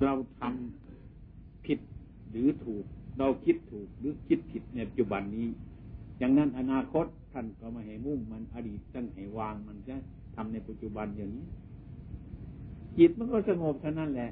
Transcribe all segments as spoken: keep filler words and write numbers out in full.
เราทำผิดหรือถูกเราคิดถูกหรือคิดผิดในปัจจุบันนี้อย่างนั้นอนาคตท่านก็มาให้มุ่งมันอดีตตั้งให้วางมันจะทำในปัจจุบันอย่างนี้จิตมันก็สงบเท่านั้นแหละ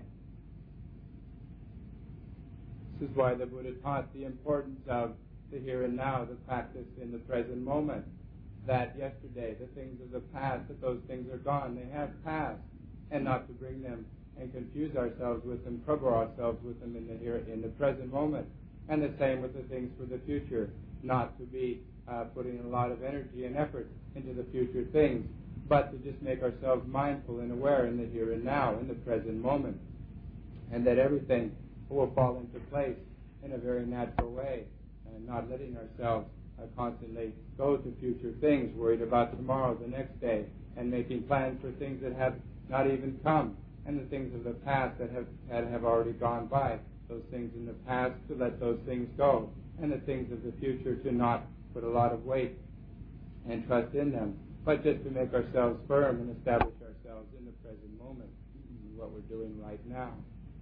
This is why the Buddha taught the importance of the here and now, the practice in the present moment. That yesterday, the things of the past, that those things are gone, they have passed, and not to bring them and confuse ourselves with them, trouble ourselves with them in the here, in the present moment. And the same with the things for the future, not to be uh, putting a lot of energy and effort into the future things, but to just make ourselves mindful and aware in the here and now, in the present moment, and that everything will fall into place in a very natural way, and not letting ourselves uh, constantly go to future things, worried about tomorrow, the next day, and making plans for things that have not even come, and the things of the past that have, that have already gone by, those things in the past, to let those things go, and the things of the future to not put a lot of weight and trust in them, but just to make ourselves firm and establish ourselves in the present moment, what we're doing right now.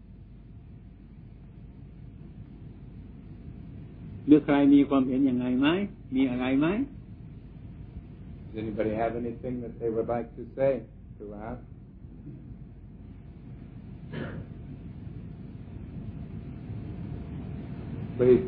หรือใครมีความเห็นยังไงไหมมีอะไรไหม Does anybody have anything that they would like to say to us? Please.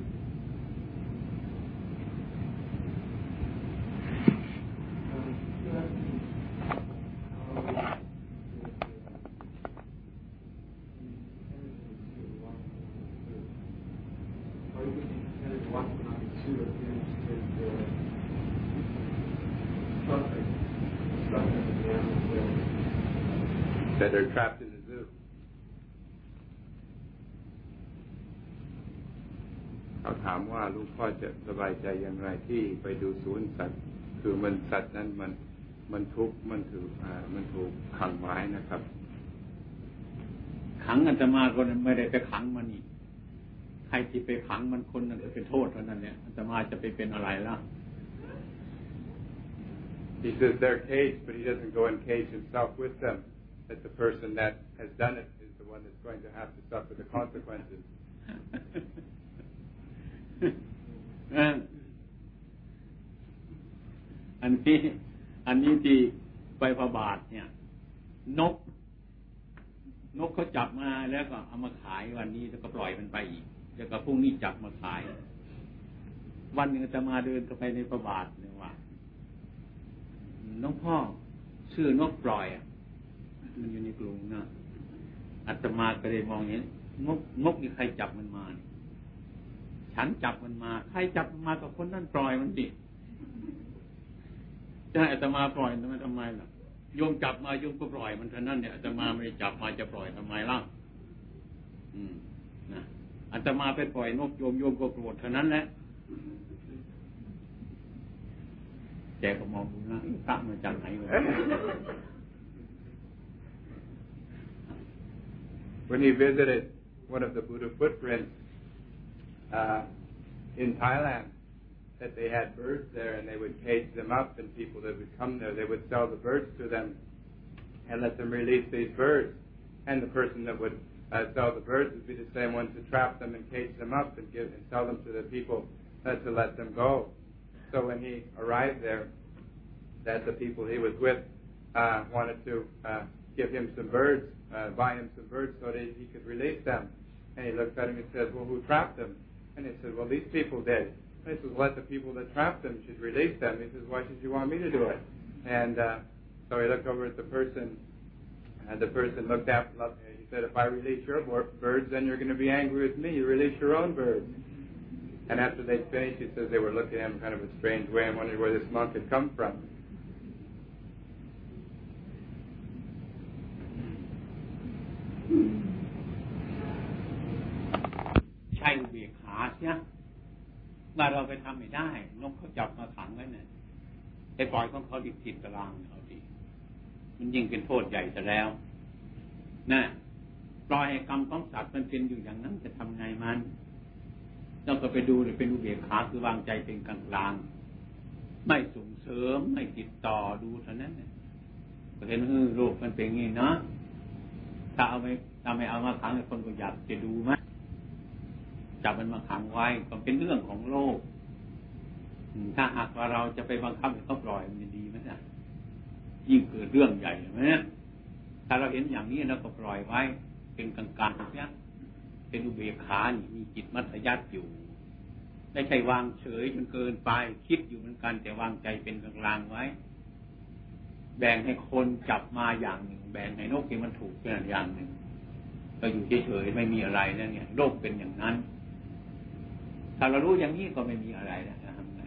That are trapped in the zoo. เขาถามว่าลูกพ่อจะสบายใจอย่างไรที่ไปดูสวนสัตว์คือมันสัตว์นั้นมันมันทุกข์มันถูกอ่ามันถูกขังไว้นะครับขังอาตมาก็ไม่ได้ไปขังมันนี่ใครที่ไปขังมันคนนั้นจะเป็นโทษเท่านั้นเนี่ยอาตมาจะไปเป็นอะไรล่ะ He says they're caged, but he doesn't go and cage himself with them. That the person that has done it is the one that's going to have to suffer the consequences. อันนี้อันนี้ที่ไปพระบาทเนี่ยนกนกเขาจับมาแล้วก็เอามาขายวันนี้แล้วก็ปล่อยมันไปอีกแล้วก็พรุ่งนี้จับมาขายวันหนึ่งจะมาเดินเข้าไปในพระบาทเนี่ยว่าน้องพ่อชื่อนกปล่อยอ่ะมันอยู่ในกรุงนะอาตมาก็เลยมองเห็นนกนกนี่ใครจับมันมาฉันจับมันมาใครจับมันมากับคนนั่นปล่อยมันสิจะให้อาตมาปล่อยทำไมทำไมล่ะโยมจับมาโยมก็ปล่อยมันเท่านั้นเนี่ยอาตมาไม่ได้จับมาจะปล่อยทำไมล่ะอืมนะอาตมาไปปล่อยนกโยมโยมก็โกรธเท่านั้นแหละแกก็มองดูนะพระมาจากไหนวะ When he visited one of the Buddha footprints uh, in Thailand, that they had birds there and they would cage them up, and people that would come there, they would sell the birds to them and let them release these birds. And the person that would uh, sell the birds would be the same one to trap them and cage them up and give and sell them to the people uh, to let them go. So when he arrived there, that the people he was with uh, wanted to uh, give him some birds, uh, buy him some birds so that he could release them. And he looked at him and said, well, who trapped them? And he said, well, these people did. And he says, let the people that trapped them should release them. He says, why should you want me to do it? And uh, so he looked over at the person, and the person looked after him. He said, if I release your birds, then you're going to be angry with me. You release your own birds. And after they finished, he says they were looking at him kind of a strange way and wondering where this monk had come from. ใช่อุเบกขาใช่ไหมว่าเราไปทำไม่ได้นกเขาจับมาขังไว้เนี่ยไปปล่อยของเขาดิบติดตารางเอาดิมันยิ่งเป็นโทษใหญ่ซะแล้วนะปล่อยให้กรรมของสัตว์มันเป็นอยู่อย่างนั้นจะทำไงมันเราก็ไปดูเลยเป็นอุเบกขาคือวางใจเป็นกลางกลางไม่ส่งเสริมไม่ติดต่อดูเท่านั้นเนี่ยเห็นเออโลกมันเป็นอย่างนี้นะถ้าเอาไม่ถ้าไม่เอามาขังคนก็อยากจะดูไหมจับมันมาขังไว้ก็เป็นเรื่องของโลกถ้าหากว่าเราจะไปบังคับให้เขาปล่อยมันดีไหมนะยิ่งเกิดเรื่องใหญ่ไหมถ้าเราเห็นอย่างนี้เราก็ปล่อยไว้เป็นกลางๆเนี่ยเป็นอุเบกขานี่มีจิตมัธยัสถ์อยู่ไม่ใช่วางเฉยจนเกินไปคิดอยู่เหมือนกันแต่วางใจเป็นกลางๆไว้แบ่งให้คนจับมาอย่างหนึ่งแบ่งให้นกที่มันถูกเป็นอย่างหนึ่งก็อยู่เฉยๆไม่มีอะไรแล้วเนี่ยโลกเป็นอย่างนั้นถ้าเรารู้อย่างนี้ก็ไม่มีอะไรแล้วจะทำไง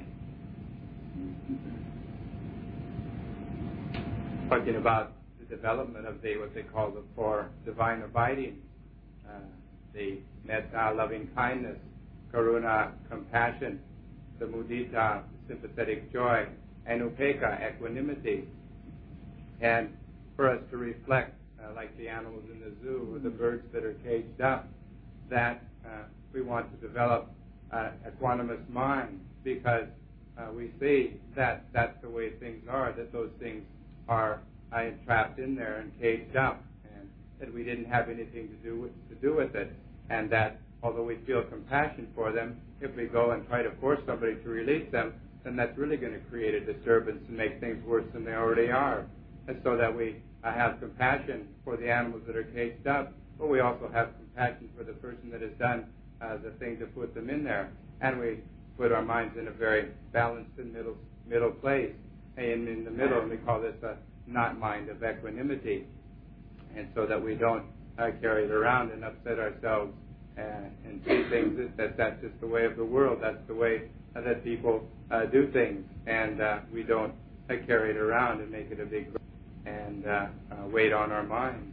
Talking about the development of the what they call the four divine abiding, uh, the metta, loving kindness, karuna, compassion, the mudita, sympathetic joy, and upekkha, equanimity. And for us to reflect, uh, like the animals in the zoo or the birds that are caged up, that uh, we want to develop uh, equanimous mind because uh, we see that that's the way things are, that those things are uh, entrapped in there and caged up, and that we didn't have anything to do with, to do with it, and that although we feel compassion for them, if we go and try to force somebody to release them, then that's really going to create a disturbance and make things worse than they already are. And so that we uh, have compassion for the animals that are caged up, but we also have compassion for the person that has done uh, the thing to put them in there. And we put our minds in a very balanced and middle middle place. And in the middle, and we call this a not mind of equanimity. And so that we don't uh, carry it around and upset ourselves and, and see things that, that that's just the way of the world. That's the way uh, that people uh, do things. And uh, we don't uh, carry it around and make it a big and uh, uh, weight on our minds.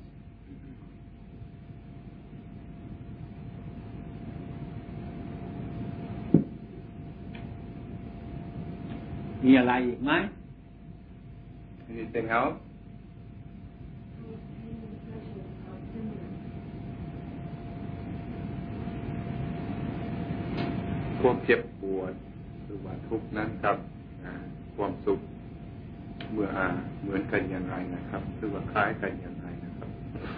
มีอะไรอีกไหม Anything else? ความเจ็บปวดหรือว่าทุกข์นั้นกับความสุขเมื่อเหมือนกันอย่างไรนะครับหรือว่าคล้ายกันอย่างไรนะครับ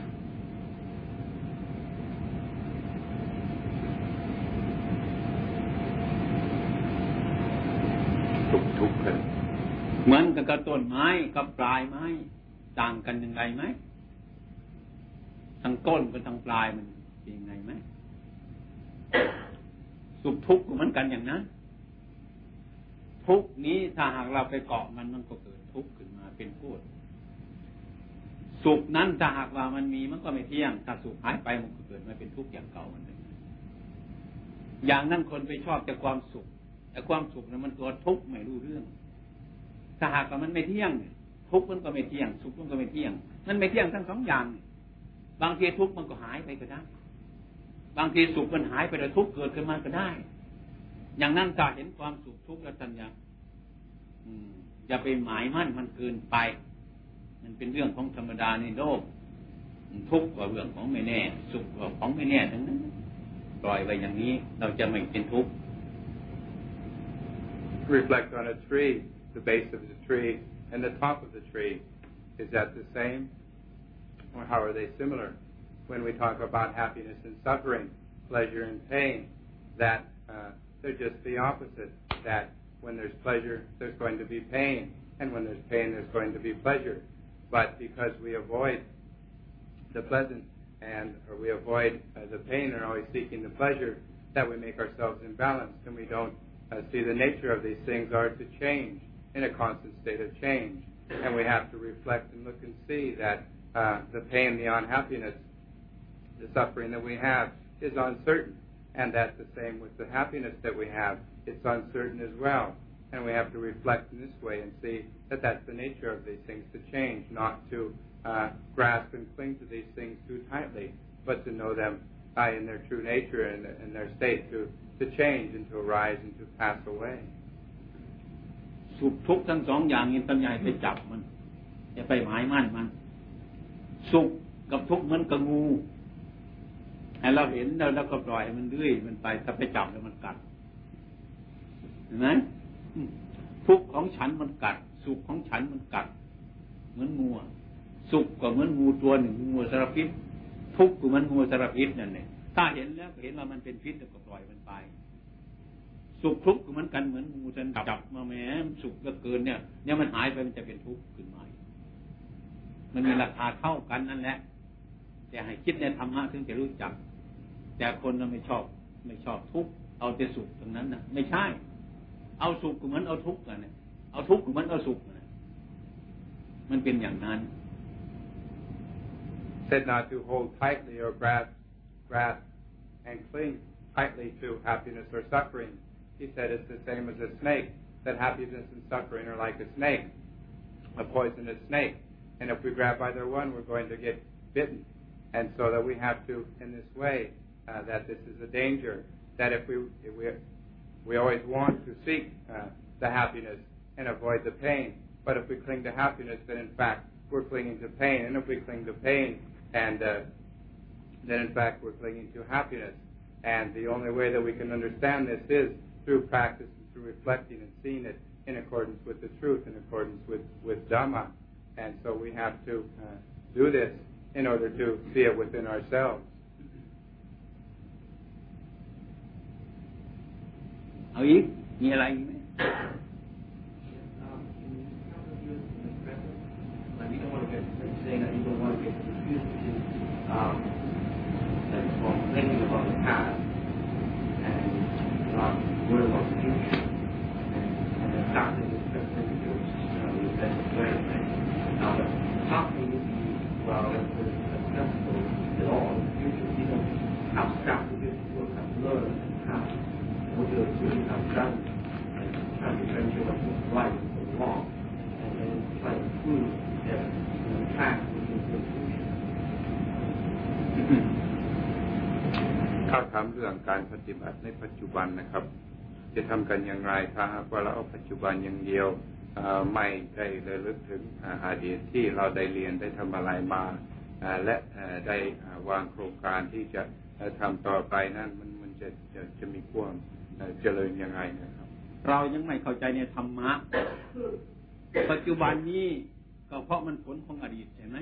ทุกทุกกันเหมือนกับต้นไม้กับปลายไม้ต่างกันยังไงไหมทั้งต้นกับทั้งปลายมันเป็นยังไงไหมสุขทุกข์ก็เหมือนกันอย่างนั้นทุกข์นี้ถ้าหากเราไปเกาะมันมันก็เกิดทุกข์ขึ้นมาเป็นโทษสุขนั้นถ้าหากว่ามันมีมันก็ไม่เที่ยงถ้าสุขหายไปมันก็เกิดมาเป็นทุกข์อย่างเก่ามันอย่างนั้นคนไปชอบแต่ความสุขแต่ความสุขนั้นมันตัวทุกข์ไม่รู้เรื่องถ้าหากว่ามันไม่เที่ยงทุกข์มันก็ไม่เที่ยงสุขมันก็ไม่เที่ยงมันไม่เที่ยงทั้งสองอย่างบางทีทุกข์มันก็หายไปก็ได้บางทีสุขมันหายไปแล้วทุกข์เกิดขึ้นมาก็ได้อย่างนั้นถ้าเห็นความสุขทุกข์แล้วท่านอย่าอย่าไปหมายมั่นมันเกินไปมันเป็นเรื่องของธรรมดาในโลกทุกข์ก็เรื่องของไม่แน่สุขก็ของไม่แน่ทั้งนั้นปล่อยไว้อย่างนี้เราจะไม่เป็นทุกข์ Reflect on a tree, the base of the tree and the top of the tree. Is that the same? Or how are they similar? When we talk about happiness and suffering, pleasure and pain, that uh, they're just the opposite. That when there's pleasure, there's going to be pain. And when there's pain, there's going to be pleasure. But because we avoid the pleasant and or we avoid uh, the pain and are always seeking the pleasure, that we make ourselves imbalanced and we don't uh, see the nature of these things are to change in a constant state of change. And we have to reflect and look and see that uh, the pain, the unhappiness, the suffering that we have is uncertain. And that's the same with the happiness that we have. It's uncertain as well. And we have to reflect in this way and see that that's the nature of these things, to change, not to uh, grasp and cling to these things too tightly, but to know them uh, in their true nature and in their state, to, to change and to arise and to pass away. สุขทุกข์ทั้งสองอย่างนี้ต้องอย่าไปจับมันอย่าไปหมายมั่นมันสุขกับทุกข์เหมือนกับงูให้เราเห็นแล้วเราก็ปล่อยให้มันเรื่อยมันไปถ้าไปจับแล้วมันกัดเห็นไหมทุกข์ของฉันมันกัดสุขของฉันมันกัดเหมือนงูสุขก็เหมือนงูตัวหนึ่งงูสารพิษทุกข์เหมือนงูสารพิษนั่นเนี่ยถ้าเห็นแล้วก็เห็นว่ามันเป็นพิษแล้วก็ปล่อยมันไปสุขทุกข์เหมือนกันเหมือนงูฉันจับมาแหมมันสุขเหลือเกินเนี่ยเนี่ยมันหายไปมันจะเป็นทุกข์ขึ้นมามันมีราคาเท่ากันนั่นแหละแต่ให้คิดในธรรมะถึงจะรู้จักแต่คนเราไม่ชอบไม่ชอบทุกข์เอาแต่สุขตรงนั้นน่ะไม่ใช่เอาสุขเหมือนเอาทุกข์กันเนี่ยเอาทุกข์เหมือนเอาสุขนะมันเป็นอย่างนั้น Said not to hold tightly or grasp grasp and cling tightly to happiness or suffering. He said it's the same as a snake, that happiness and suffering are like a snake, a poisonous snake. And if we grab either one, we're going to get bitten. And so that we have to, in this way, uh, that this is a danger, that if we if we, we always want to seek uh, the happiness and avoid the pain. But if we cling to happiness, then in fact we're clinging to pain. And if we cling to pain, and uh, then in fact we're clinging to happiness. And the only way that we can understand this is through practice and through reflecting and seeing it in accordance with the truth, in accordance with, with Dhamma. And so we have to uh, do this in order to see it within ourselves. เอาอีกมีอะไรอีกไหม You don't want to get saying that you don't want to get confused between um, like from thinking about the past and um, worrying about the future, and, and then starting with present which you know the best way. Right? Now, but how can you be well successful at all in the future? You don't abstract the future, you don't have to learn the past. What you're doing have done and trying to differentiate what's right and what's wrong, and then try to prove that the past is the future. ถ้าถามเรื่องการปฏิบัติในปัจจุบันนะครับจะทำกันอย่างไรถ้าหากว่าเราเอาปัจจุบันอย่างเดียวไม่ได้ระลึกถึงอดีตที่เราได้เรียนได้ทำอะไรมาและได้วางโครงการที่จะทำต่อไปนั้นมันมันจะจะจะมีความเจริญยังไงนะครับเรายังไม่เข้าใจในธรรมะปัจจุบันนี้ก็เพราะมันผลของอดีตใช่ไหม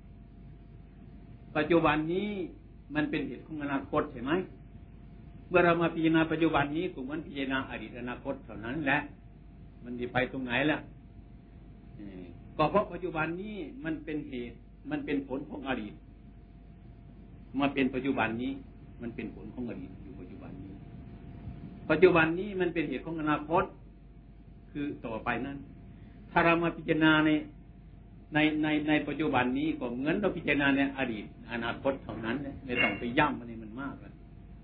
ปัจจุบันนี้มันเป็นเหตุของอนาคตใช่ไหมเมื่อเรามาพิจารณาปัจจุบันนี้ก็เหมือนพิจารณาอดีตอนาคตเท่านั้นแหละมันจะไปตรงไหนล่ะก็เพราะปัจจุบันนี้มันเป็นเหตุมันเป็นผลของอดีตมาเป็นปัจจุบันนี้มันเป็นผลของอดีตอยู่ปัจจุบันนี้ปัจจุบันนี้มันเป็นเหตุของอนาคตคือต่อไปนั้นถ้าเรามาพิจารณาในในในในปัจจุบันนี้ก็เหมือนเราพิจารณาในอดีตอนาคตเท่านั้นไม่ต้องไปย่ำมันนี่มันมากแล้ว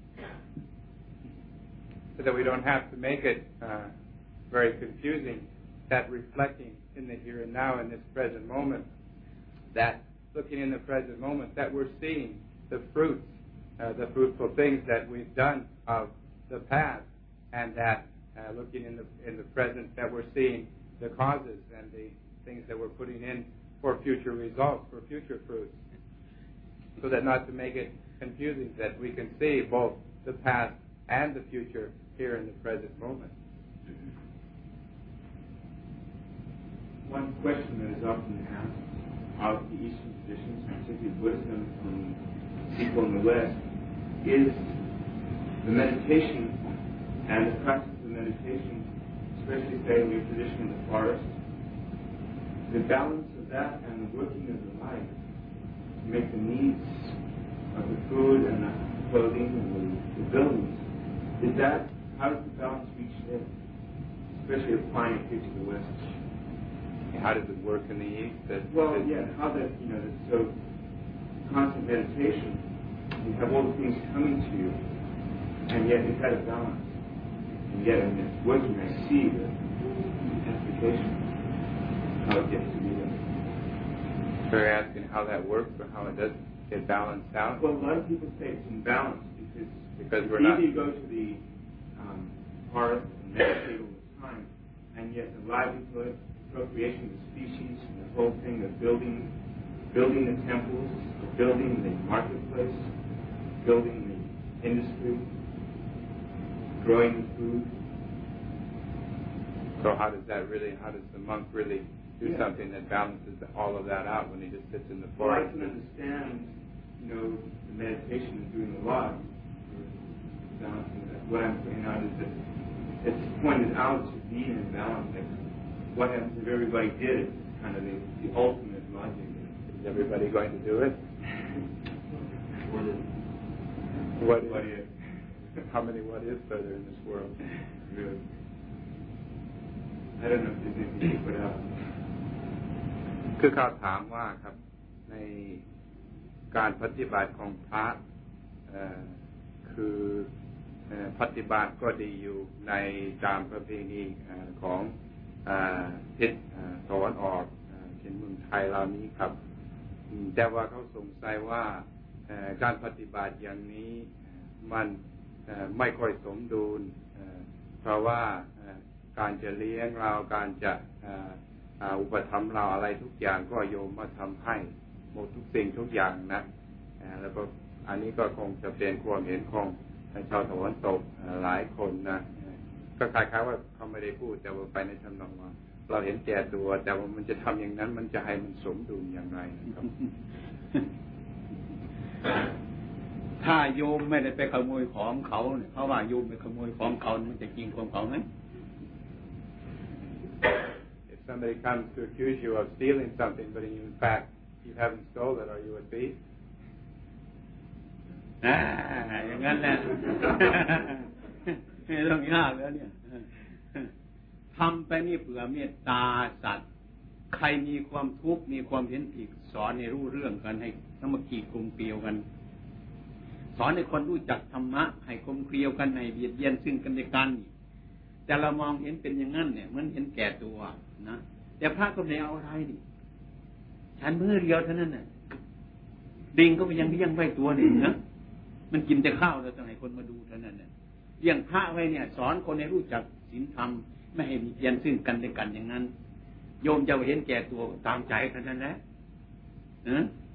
So that we don't have to make it uh, very confusing, that reflecting in the here and now in this present moment, that looking in the present moment, that we're seeing the fruits, uh, the fruitful things that we've done of the past, and that uh, looking in the in the present, that we're seeing the causes and the things that we're putting in for future results, for future fruits, so that not to make it confusing, that we can see both the past and the future here in the present moment. One question that is often asked of the Eastern traditions, particularly Buddhism from people in the West, is the meditation and the practice of meditation, especially say in your tradition in the forest, the balance of that and the working of the life to make the needs of the food and the clothing and the, the buildings. Is that, how does the balance reach there? Especially applying it here to the West. How does it work in the East? That, well, that yeah, how that, you know, that so constant meditation, you have all the things coming to you, and yet it's at a balance. And yet when it's working, I see the application, how it gets to be there. So you're asking how that works or how it does get balanced out? Well, a lot of people say it's imbalanced because, because we're either not... you go to the um, forest and meditate all the time, and yet the livelihood, procreation of the species, and the whole thing of building, building the temples, building the marketplace, building the industry, growing the food. So how does that really, how does the monk really do yeah. something that balances all of that out when he just sits in the Well, I forest? can understand you know, the meditation is doing a lot for balancing that. What I'm pointing out is that it's pointed out to be in balance. Like, what happens if everybody did it? Kind of the, the ultimate logic. Is everybody going to do it? What is? What, what is? is? How many what is are there in this world? Really? I don't know if there's anything to put out. คือเขาถามว่าครับในการปฏิบัติของพระคือปฏิบัติก็ดีอยู่ในตามประเพณีของทิศตะวันออกเช่นเมืองไทยเรานี้ครับแต่ว่าเขาสงสัยว่าการปฏิบัติอย่างนี้มันไม่ค่อยสมดุลเพราะว่าการจะเลี้ยงเราการจะอุปถัมภ์เราอะไรทุกอย่างก็โยมมาทำให้หมดทุกสิ่งทุกอย่างนะแล้วก็อันนี้ก็คงจะเป็นความเห็นของชาวตะวันตกหลายคนนะก็คล้ายๆว่าเขาไม่ได้พูดแต่ว่าไปในทำนองว่าเราเห็นแก่ตัวแต่ว่ามันจะทำอย่างนั้นมันจะให้มันสมดุลอย่างไรนะครับถ้าโยมไม่ได้ไปขโมยของเขาเนี่ยเขาว่าโยมไปขโมยของเขามันจะจริงของเขาไหม If somebody comes to accuse you of stealing something, but in fact you haven't stolen, are you a thief? อ่าอย่างนั้นแหละ ไม่ต้องยากแล้วเนี่ยทำไปนี่เผื่อเมตตาสัตว์ใครมีความทุกข์มีความเห็นผิดสอนให้รู้เรื่องกันให้สามัคคีกลมเกลียวกันสอนให้คนรู้จักธรรมะให้กลมเกลียวกันให้เบียดเบียนซึ่งกันและกันแต่เรามองเห็นเป็นอย่างนั้นเนี่ยมันเห็นแก่ตัวนะแต่พระก็ไม่เอาอะไรดิฉันมือเดียวเท่านั้นน่ะดิงก็ไปยังเลี้ยงไว้ตัวหนึ่งนะมันกินแต่ข้าวแล้วต้องให้คนมาดูเท่านั้นน่ะเลี้ยงพระไว้เนี่ยสอนคนให้รู้จักศีลธรรมไม่ให้มีเบียดซึ่งกันและกันอย่างนั้นโยมจะเห็นแก่ตัวตามใจเท่านั้นแหละนะ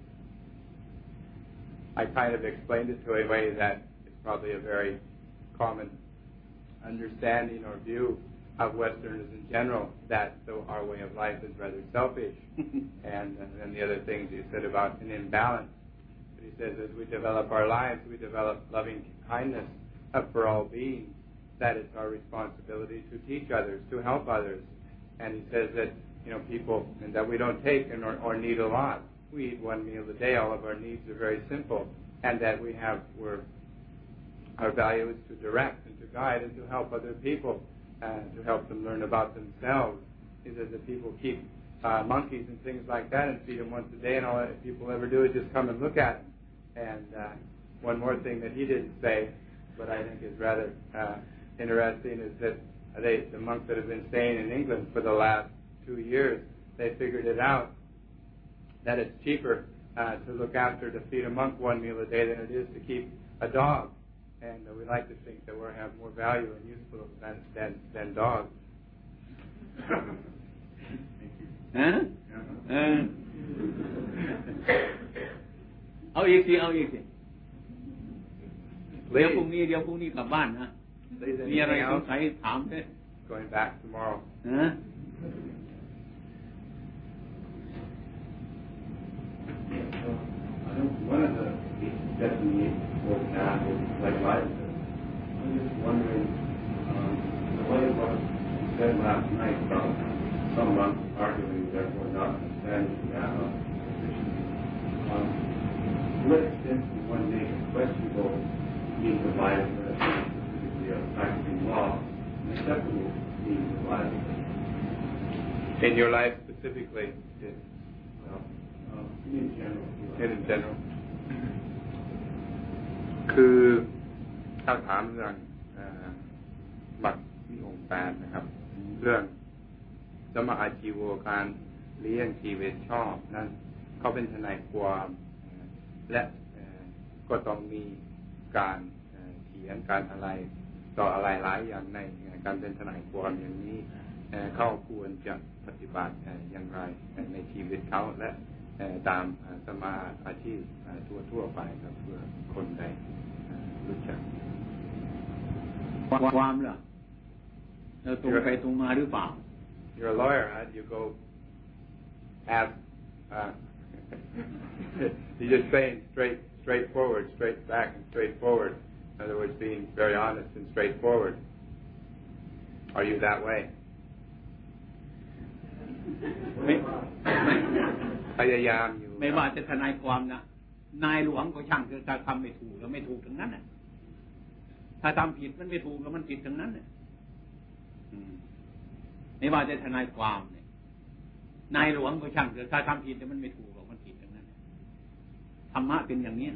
I kind of explained it to a way that it's probably a very common understanding or view of Westerners in general, that so our way of life is rather selfish. and then the other things he said about an imbalance. But he says as we develop our lives, we develop loving kindness for all beings. That it's our responsibility to teach others, to help others. And he says that, you know, people, and that we don't take and or, or need a lot. We eat one meal a day. All of our needs are very simple. And that we have, we're, our value is to direct and to guide and to help other people, and to help them learn about themselves. He says that people keep uh, monkeys and things like that and feed them once a day, and all that people ever do is just come and look at them. And uh, one more thing that he didn't say, but I think is rather uh, interesting, is that they, the monks that have been staying in England for the last two years, they figured it out that it's cheaper uh, to look after, to feed a monk one meal a day than it is to keep a dog. And uh, we like to think that we have more value and useful than than, than dogs. ฮะเออเอาอีกสิเอาอีกสิเดี๋ยวพรุ่งนี้เดี๋ยวพรุ่งนี้กลับบ้านนะมีอะไรสงสัยถามเถอะ Going back tomorrow. ฮะ I know one of the definitely was not like life. I'm just wondering, um, the way it was said last night about some monks arguing, therefore not understanding the Dhamma position. Um, to what extent does one make a questionable means of life, specifically of practicing law, an acceptable means of life? In your life specifically? Yes. Well, um, in general. In general. คือถ้าถามเรื่องบัตรมีองค์แปดนะครับเรื่องสมอาชีโวการเลี้ยงชีวิตชอบนั้นเขาเป็นทนายความและก็ต้องมีการเขียนการอะไรต่ออะไรหลายอย่างในการเป็นทนายความอย่างนี้เขาควรจะปฏิบัติอย่างไรในชีวิตเขาและตามสมาอาชีพทั่วทั่วไปครับเพื่อคนใดรู้จักความเหรอเราตรงไปตรงมาหรือเปล่า You're a lawyer, huh? You go ask. Uh, you're just saying straight straightforward, straight back and straightforward. In other words, being very honest and straightforward. Are you that way? ไม่ไม่พยายามอยู่ไม่ว่าจะทนายความนะนายหลวงก็ช่างคือถ้าทำไม่ถูกแล้วไม่ถูกทั้งนั้นน่ะถ้าทำผิดมันไม่ถูกแล้วมันผิดทั้งนั้นน่ะไม่ว่าจะทนายความเนี่ยนายหลวงก็ช่างคือถ้าทำผิดแล้วมันไม่ถูกหรอกมันผิดทั้งนั้นธรรมะเป็นอย่างนี้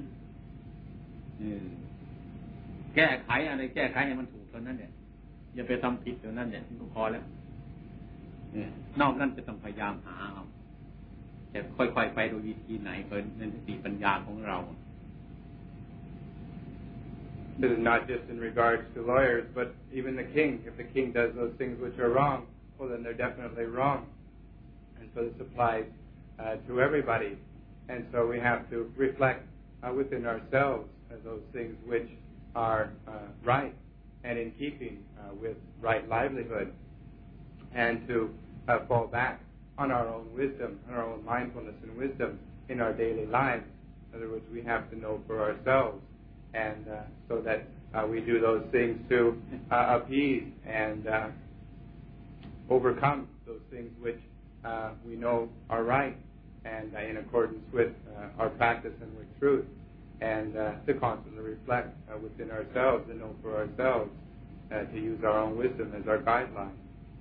แก้ไขอะไรแก้ไขให้มันถูกเท่านั้นเนี่ยอย่าไปทำผิดเท่านั้นเนี่ยก็พอแล้วนอกนั้นจะต้องพยายามหาเอาจะค่อยๆไปโดยวิธีไหนก็ในสติปัญญาของเรา This is not just in regards to lawyers, but even the king. If the king does those things which are wrong, well, then they're definitely wrong. And so this applies uh, to everybody. And so we have to reflect uh, within ourselves uh, those things which are uh, right and in keeping uh, with right livelihood, and to uh, fall back on our own wisdom, on our own mindfulness and wisdom in our daily lives. In other words, we have to know for ourselves, and uh, so that uh, we do those things to uh, appease and uh, overcome those things which uh, we know are right and uh, in accordance with uh, our practice and with truth, and uh, to constantly reflect uh, within ourselves and know for ourselves, uh, to use our own wisdom as our guideline.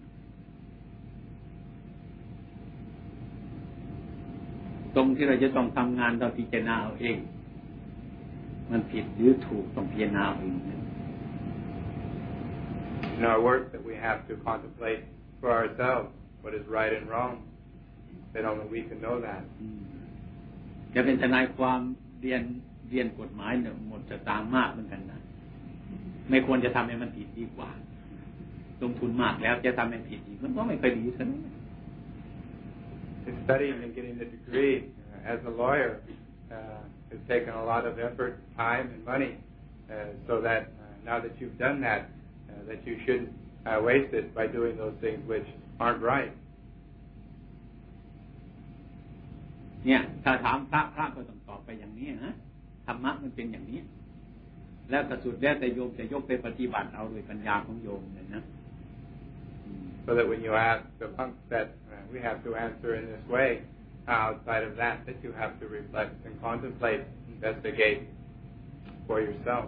ตรงที่เราจะต้องทำงานเราพิจารณาเอาเองมันผิดหรือถูกต้องพิจารณาเอง In our work that we have to contemplate for ourselves what is right and wrong, then only we can know that. จะเป็นทนายความเรียนเรียนกฎหมายเนี่ยหมดสตางค์มากเหมือนกันนะไม่ควรจะทำให้มันผิดดีกว่าลงทุนมากแล้วจะทำให้ผิดอีกมันก็ไม่ค่อยดีซะนะ Studying and getting a degree uh, as a lawyer uh, has taken a lot of effort, time, and money. Uh, so that uh, now that you've done that, uh, that you shouldn't uh, waste it by doing those things which aren't right. เนี่ยถ้าถามพระพระก็ต้องตอบไปอย่างนี้นะธรรมะมันเป็นอย่างนี้แล้วกระสุดแล้วแต่โยมจะยกไปปฏิบัติเอาโดยปัญญาของโยมเลยนะ So that when you ask the monks that uh, we have to answer in this way, outside of that, that you have to reflect and contemplate, investigate for yourself.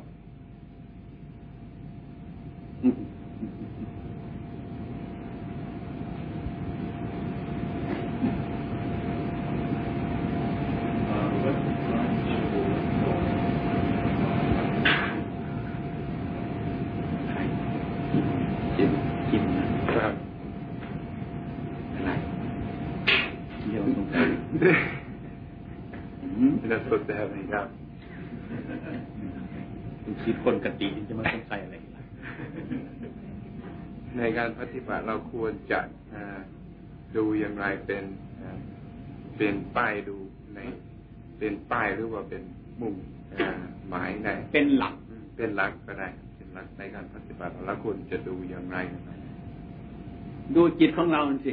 You're not supposed to have any doubt. คิดคนกติจะมาสงสัยอะไรในการปฏิบัติเราควรจะดูอย่างไรเป็นเป็นป้ายดูในเป็นป้ายหรือว่าเป็นมุ่งหมายในเป็นหลักเป็นหลักก็ได้เป็นหลักในการปฏิบัติเราควรจะดูอย่างไรดูจิตของเราสิ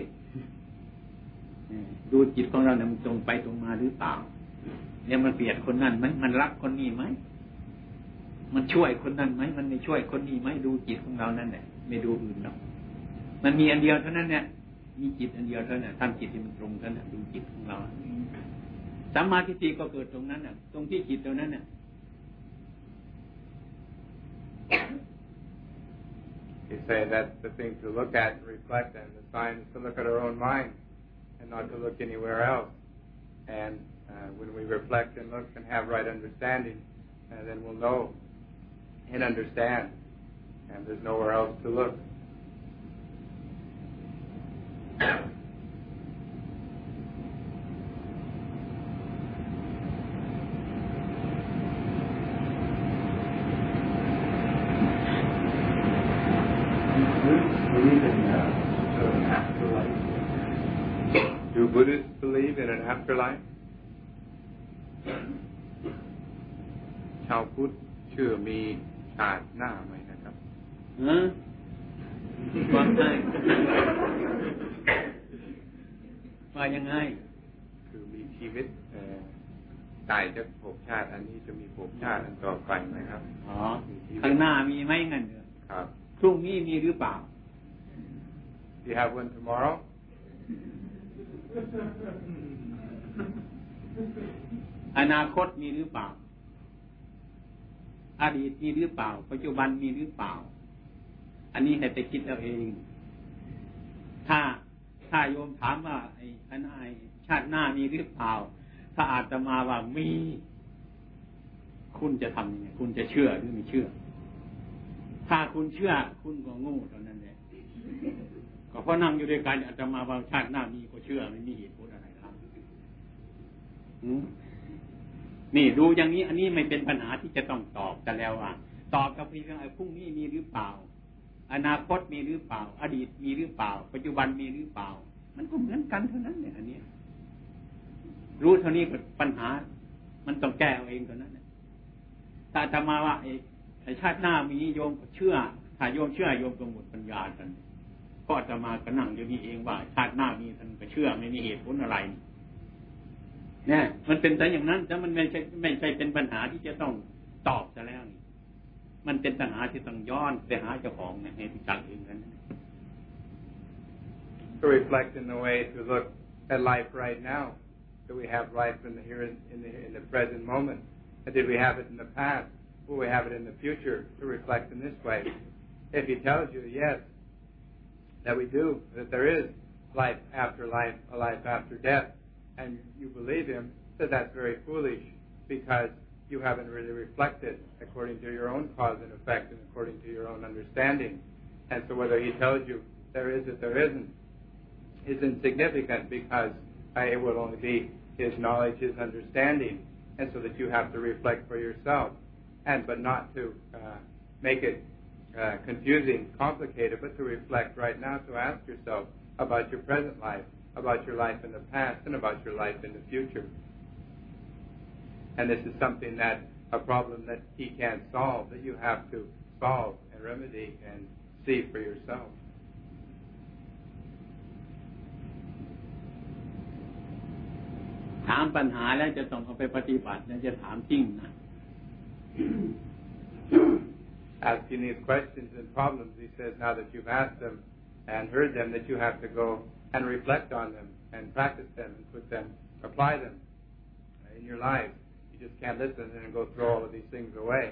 ดูจิตของเราเนี่ยมันตรงไปตรงมาหรือเปล่าเนี่ยมันเกลียดคนนั้นไหมมันรักคนนี้ไหมมันช่วยคนนั้นไหมมันไม่ช่วยคนนี้ไหมดูจิตของเรานั่นแหละไม่ดูอื่นหรอกมันมีอันเดียวเท่านั้นเนี่ยมีจิตอันเดียวเท่านั้นทำจิตที่มันตรงกันน่ะดูจิตของเราสัมมาทิฏฐิก็เกิดตรงนั้นน่ะตรงที่จิตตรงนั้นน่ะ You say that's the thing to look at and reflect, and the sign is to look at our own mind and not to look anywhere else. And uh, when we reflect and look and have right understanding, uh, then we'll know and understand, and there's nowhere else to look. Do Buddhists believe in an afterlife? ชาวพุทธเชื่อมีชาติหน้าไหมนะครับฮะว่าไงว่ายังไงคือมีชีวิตตายจากภพชาติอันนี้จะมีภพชาติอันต่อไปไหมครับอ๋อข้างหน้ามีไหมงั้นเถอะครับพรุ่งนี้มีหรือเปล่า Do you have one tomorrow อนาคตมีหรือเปล่าอดีตมีหรือเปล่าปัจจุบันมีหรือเปล่าอันนี้ให้ไปคิดเอาเองถ้าถ้าโยมถามว่าไอ้อันไอ้ชาติหน้ามีหรือเปล่าถ้าอาตมาว่ามีคุณจะทำยังไงคุณจะเชื่อหรือไม่เชื่อถ้าคุณเชื่อคุณก็โง่เท่านั้นแหละก็เพราะนั่งอยู่ด้วยกันอาตมาว่าชาติหน้ามีก็เชื่อไม่มีเหตุผลอะไรครับนี่ดูอย่างนี้อันนี้ไม่เป็นปัญหาที่จะต้องตอบกันแล้วว่าตอบกับพี่เรื่องไอ้พรุ่งนี้มีหรือเปล่าอนาคตมีหรือเปล่าอดีตมีหรือเปล่าปัจจุบันมีหรือเปล่ามันก็เหมือนกันเท่านั้นเนี่ยอันนี้รู้เท่านี้ก็ปัญหามันต้องแก้เอาเองเท่านั้นเนี่ยถ้าจะมาว่าไอ้ชาติหน้ามีโยมก็เชื่อถ้าโยมเชื่อโยมก็หมดปัญญากันก็จะมาก็นั่งอยู่นี่เองว่าชาติหน้ามีท่านก็เชื่อไม่มีเหตุผลอะไรเนี่ยมันเป็นแต่อย่างนั้นแต่มันไม่ใช่ไม่ใช่เป็นปัญหาที่จะต้องตอบซะแล้วนี่มันเป็นปัญหาที่ต้องย้อนไปหาเจ้าของเนี่ยให้รู้จักเองกัน To reflect in the way to look at life right now. Do we have life in the here in, in the in the present moment? And did we have it in the past? Will we have it in the future? To reflect in this way. If he tells you yes, that we do, that there is life after life, a life after death, and you believe him, that that's very foolish because you haven't really reflected according to your own cause and effect and according to your own understanding. And so whether he tells you there is or there isn't is insignificant because uh, it will only be his knowledge, his understanding, and so that you have to reflect for yourself, and but not to uh, make it uh, confusing, complicated, but to reflect right now, to ask yourself about your present life, about your life in the past, and about your life in the future. And this is something that, a problem that he can't solve, that you have to solve and remedy and see for yourself. ถามปัญหาแล้วจะต้องเอาไปปฏิบัตินะจะถามจริงนะ Asking these questions and problems, he says, now that you've asked them and heard them, that you have to go and reflect on them and practice them and put them, apply them in your life. You just can't listen and go throw all of these things away.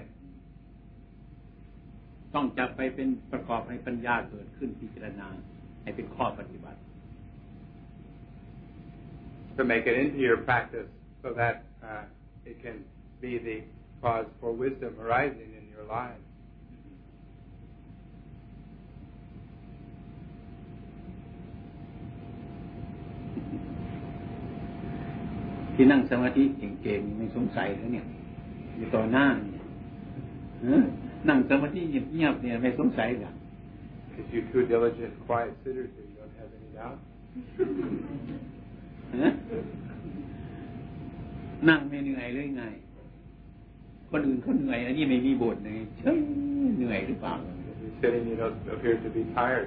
ต้องจับไปเป็นประกอบให้ปัญญาเกิดขึ้นพิจารณาให้เป็นข้อปฏิบัติ To make it into your practice so that uh, it can be the cause for wisdom arising in your lives. ที่นั่งสมาธิเก่งๆไม่สงสัยแล้วเนี่ยอยู่ต่อหน้าเนี่ยนั่งสมาธิเงียบๆเนี่ยไม่สงสัยหรอ Because you're too diligent, quiet sitters, so you don't have any doubt. นั่งไม่เหนื่อยเลยไงคนอื่นเขาเหนื่อยอันนี้ไม่มีบทเลยเฉยเหนื่อยหรือเปล่า You're sitting, you don't appear to be tired.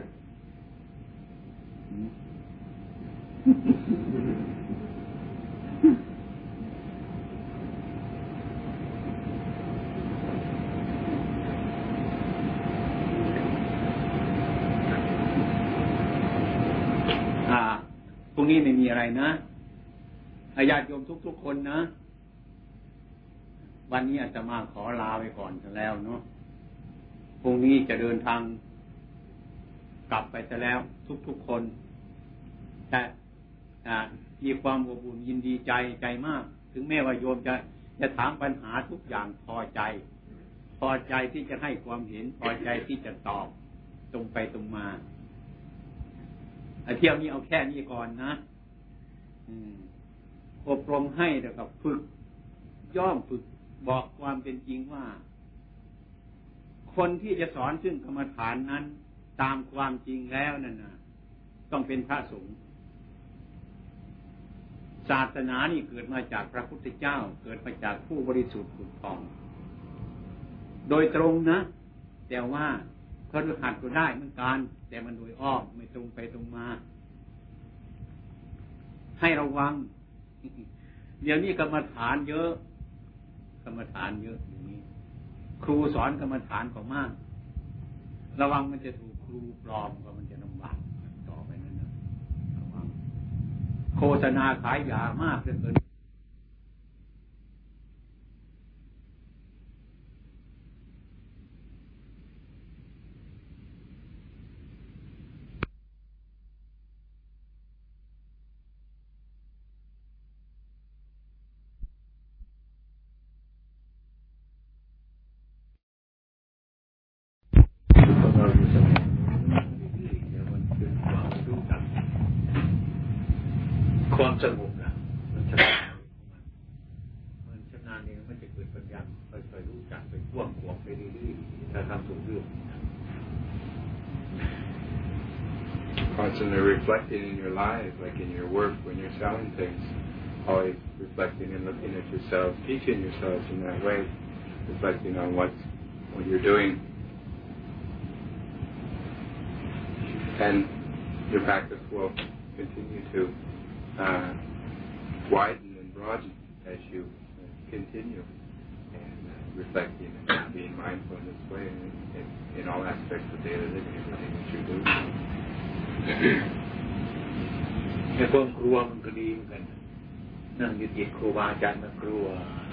พรุ่งนี้ไม่มีอะไรนะญาติโยมทุกๆคนนะวันนี้อาจจะมาขอลาไปก่อนซะแล้วเนาะพรุ่งนี้จะเดินทางกลับไปซะแล้วทุกๆคนแต่มีความอบอุ่นยินดีใจใจมากถึงแม้ว่าโยมจะจะถามปัญหาทุกอย่างพอใจพอใจที่จะให้ความเห็นพอใจที่จะตอบตรงไปตรงมาเที่ยวนี้เอาแค่นี้ก่อนนะอบรมให้แล้วก็ฝึกย่อมฝึกบอกความเป็นจริงว่าคนที่จะสอนซึ่งกรรมฐานนั้นตามความจริงแล้วนั่นนะต้องเป็นพระสงฆ์ศาสนานี่เกิดมาจากพระพุทธเจ้าเกิดมาจากผู้บริสุทธิ์ผุดผ่องโดยตรงนะแต่ว่าเขาดูหัดก็ได้เหมือนกันแต่มันโดยอ้อมไม่ตรงไปตรงมาให้ระวังเดี๋ยวนี้กรรมฐานเยอะกรรมฐานเยอะอย่างนี้ครูสอนกรรมฐานของมากระวังมันจะถูกครูปลอมก็มันจะลำบากต่อไปนั่นนะระวังโฆษณาขายยามากเหลือเกินความสงบนะมันชนะมันชนะเนี่ยมันจะเกิดปัญญาค่อยๆรู้จักไปท่วงขวงไปเรื่อยๆถ้าทำถูกเรื่อง Constantly reflecting in your life, like in your work, when you're selling things, always reflecting and looking at yourself, teaching yourselves in that way, reflecting on what what you're doing, and your practice will continue to uh, widen and broaden as you uh, continue and uh, reflecting and being mindful in this way in, in, in all aspects of daily living, everything that you do. ในความกลัวมันก็ดีเหมือนกันนั่งอยู่ติดครูบาอาจารย์มันกลัว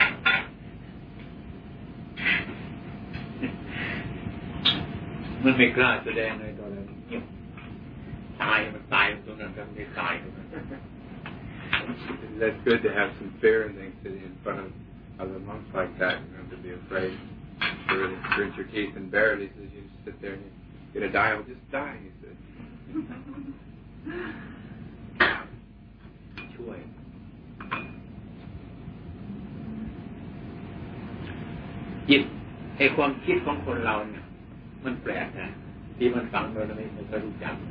มันไม่กล้าแสดงเลยตอนนั้นเงียบตายมันตายตรงนั้นก็ไม่ตายตรงนั้น That's good to have some fear and things sitting in front of other monks like that. You don't have to be afraid to really grit your teeth and bear it. He says, you just sit there and you're going to die. Well, just die, he said. ช่วยจิตไอ้ความคิดของคนเราเนี่ยมันแปลกนะที่มันฝังเราไม่ไม่เคยรู้จัก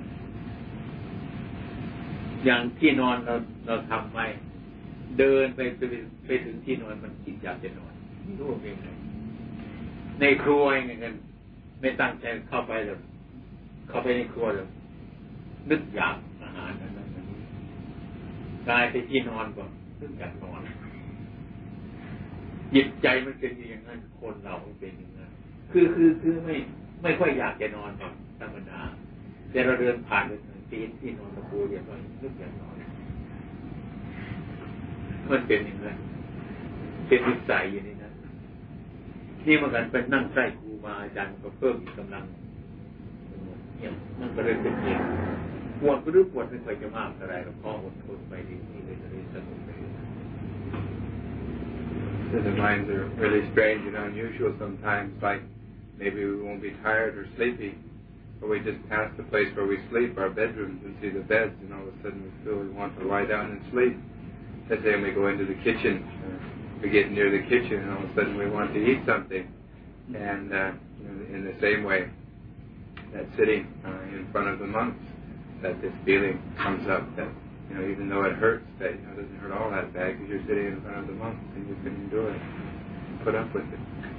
อย่างที่นอนเราเราทำไว้เดินไปไปไปถึงที่นอนมันคิดอยากจะนอนไม่รู้ว่าเป็นไงในครัวอย่างเงี้ยไม่ตั้งใจเข้าไปเลยเข้าไปในครัวเลยนึกอยากอาหารนั้นนั้นนี้กลายไปที่นอนก่อนนึกอยากนอนจิตใจมันเป็นอย่างนั้นคนเราเป็นอย่างนั้นคือคือคือไม่ไม่ค่อยอยากจะนอนแบบธรรมดาแต่เราเดินผ่านไปปีนที่นอนตะปูอย่างน้อยนึกอยากนอนมันเป็นอย่างนั้นเป็นวิสัยอย่างนี้นะนี่มันกันเป็นนั่งใกล้ครูบาอาจารย์ก็เพิ่มกำลังเนี่ยมันก็เลยเป็นเองปวดก็รู้ปวดไม่ค่อยจะมากอะไรหรอกพออดทนไปดีนี่เลยเลยสงบไป The minds are really strange and unusual sometimes, like maybe we won't be tired or sleepy, but we just pass the place where we sleep, our bedrooms, and see the beds, and all of a sudden we feel we want to lie down and sleep. And then we go into the kitchen, uh, we get near the kitchen, and all of a sudden we want to eat something. And uh, you know, in the same way, that sitting uh, in front of the monks, that this feeling comes up that, you know, even though it hurts, that, you know, it doesn't hurt all that bad because you're sitting in front of the monks and you can endure it, put up with it.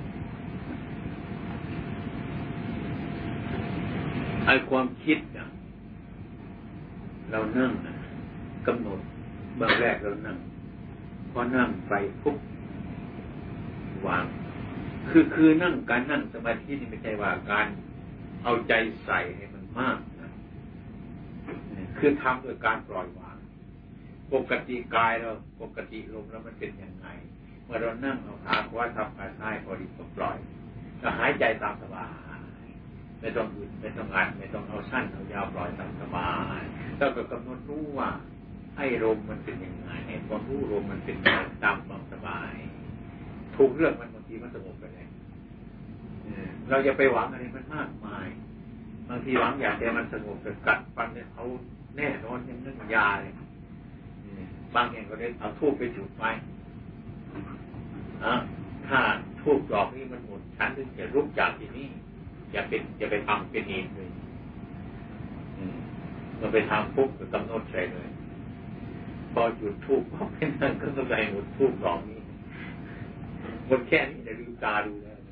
ไอ้ความคิดเนี่ยเรานั่งนะกำหนดเบื้องแรกเรานั่งพอนั่งไปปุ๊บวางคือคือนั่งการนั่งสมาธินี่ไม่ใช่ว่าการเอาใจใส่ให้มันมากนะคือทำด้วยการปล่อยวางปกติกายเราปกติลมแล้วมันเป็นยังไงเมื่อเรานั่งเอาขาขวาทับขาซ้ายพอดีก็ปล่อยก็หายใจตามสบายไม่ต้องอึดไม่ต้องอัดไม่ต้องเอาสั้นเอายาวปล่อยตามสบายแล้วก็กำหนดรู้ว่าให้ลมมันเป็นยังไงให้ความรู้ลมมันเป็นยังไงตามความสบายถูกเรื่องมันบางทีมันสงบไปเลยเราอย่าไปหวังอะไรมันมากมายบางทีหวังอยากแต่มันสงบแต่กัดฟันเนี่ยเอาแน่นอนอย่างนั้นยาเลยบางแห่งก็ได้เอาทูบไปจุดไว้ถ้าทูบดอกนี้มันหมดฉันถึงจะลุกจากที่นี่อย่าเป็นอย่าไปทำเป็นเองเลยเราไปทำปุ๊บก็กำหนดใจเลยพอจุดทูบพอเป็นนั่นก็ต้องใจหมดทูบดอกนี้หมดแค่นี้แต่ลืมตาดูแล้ว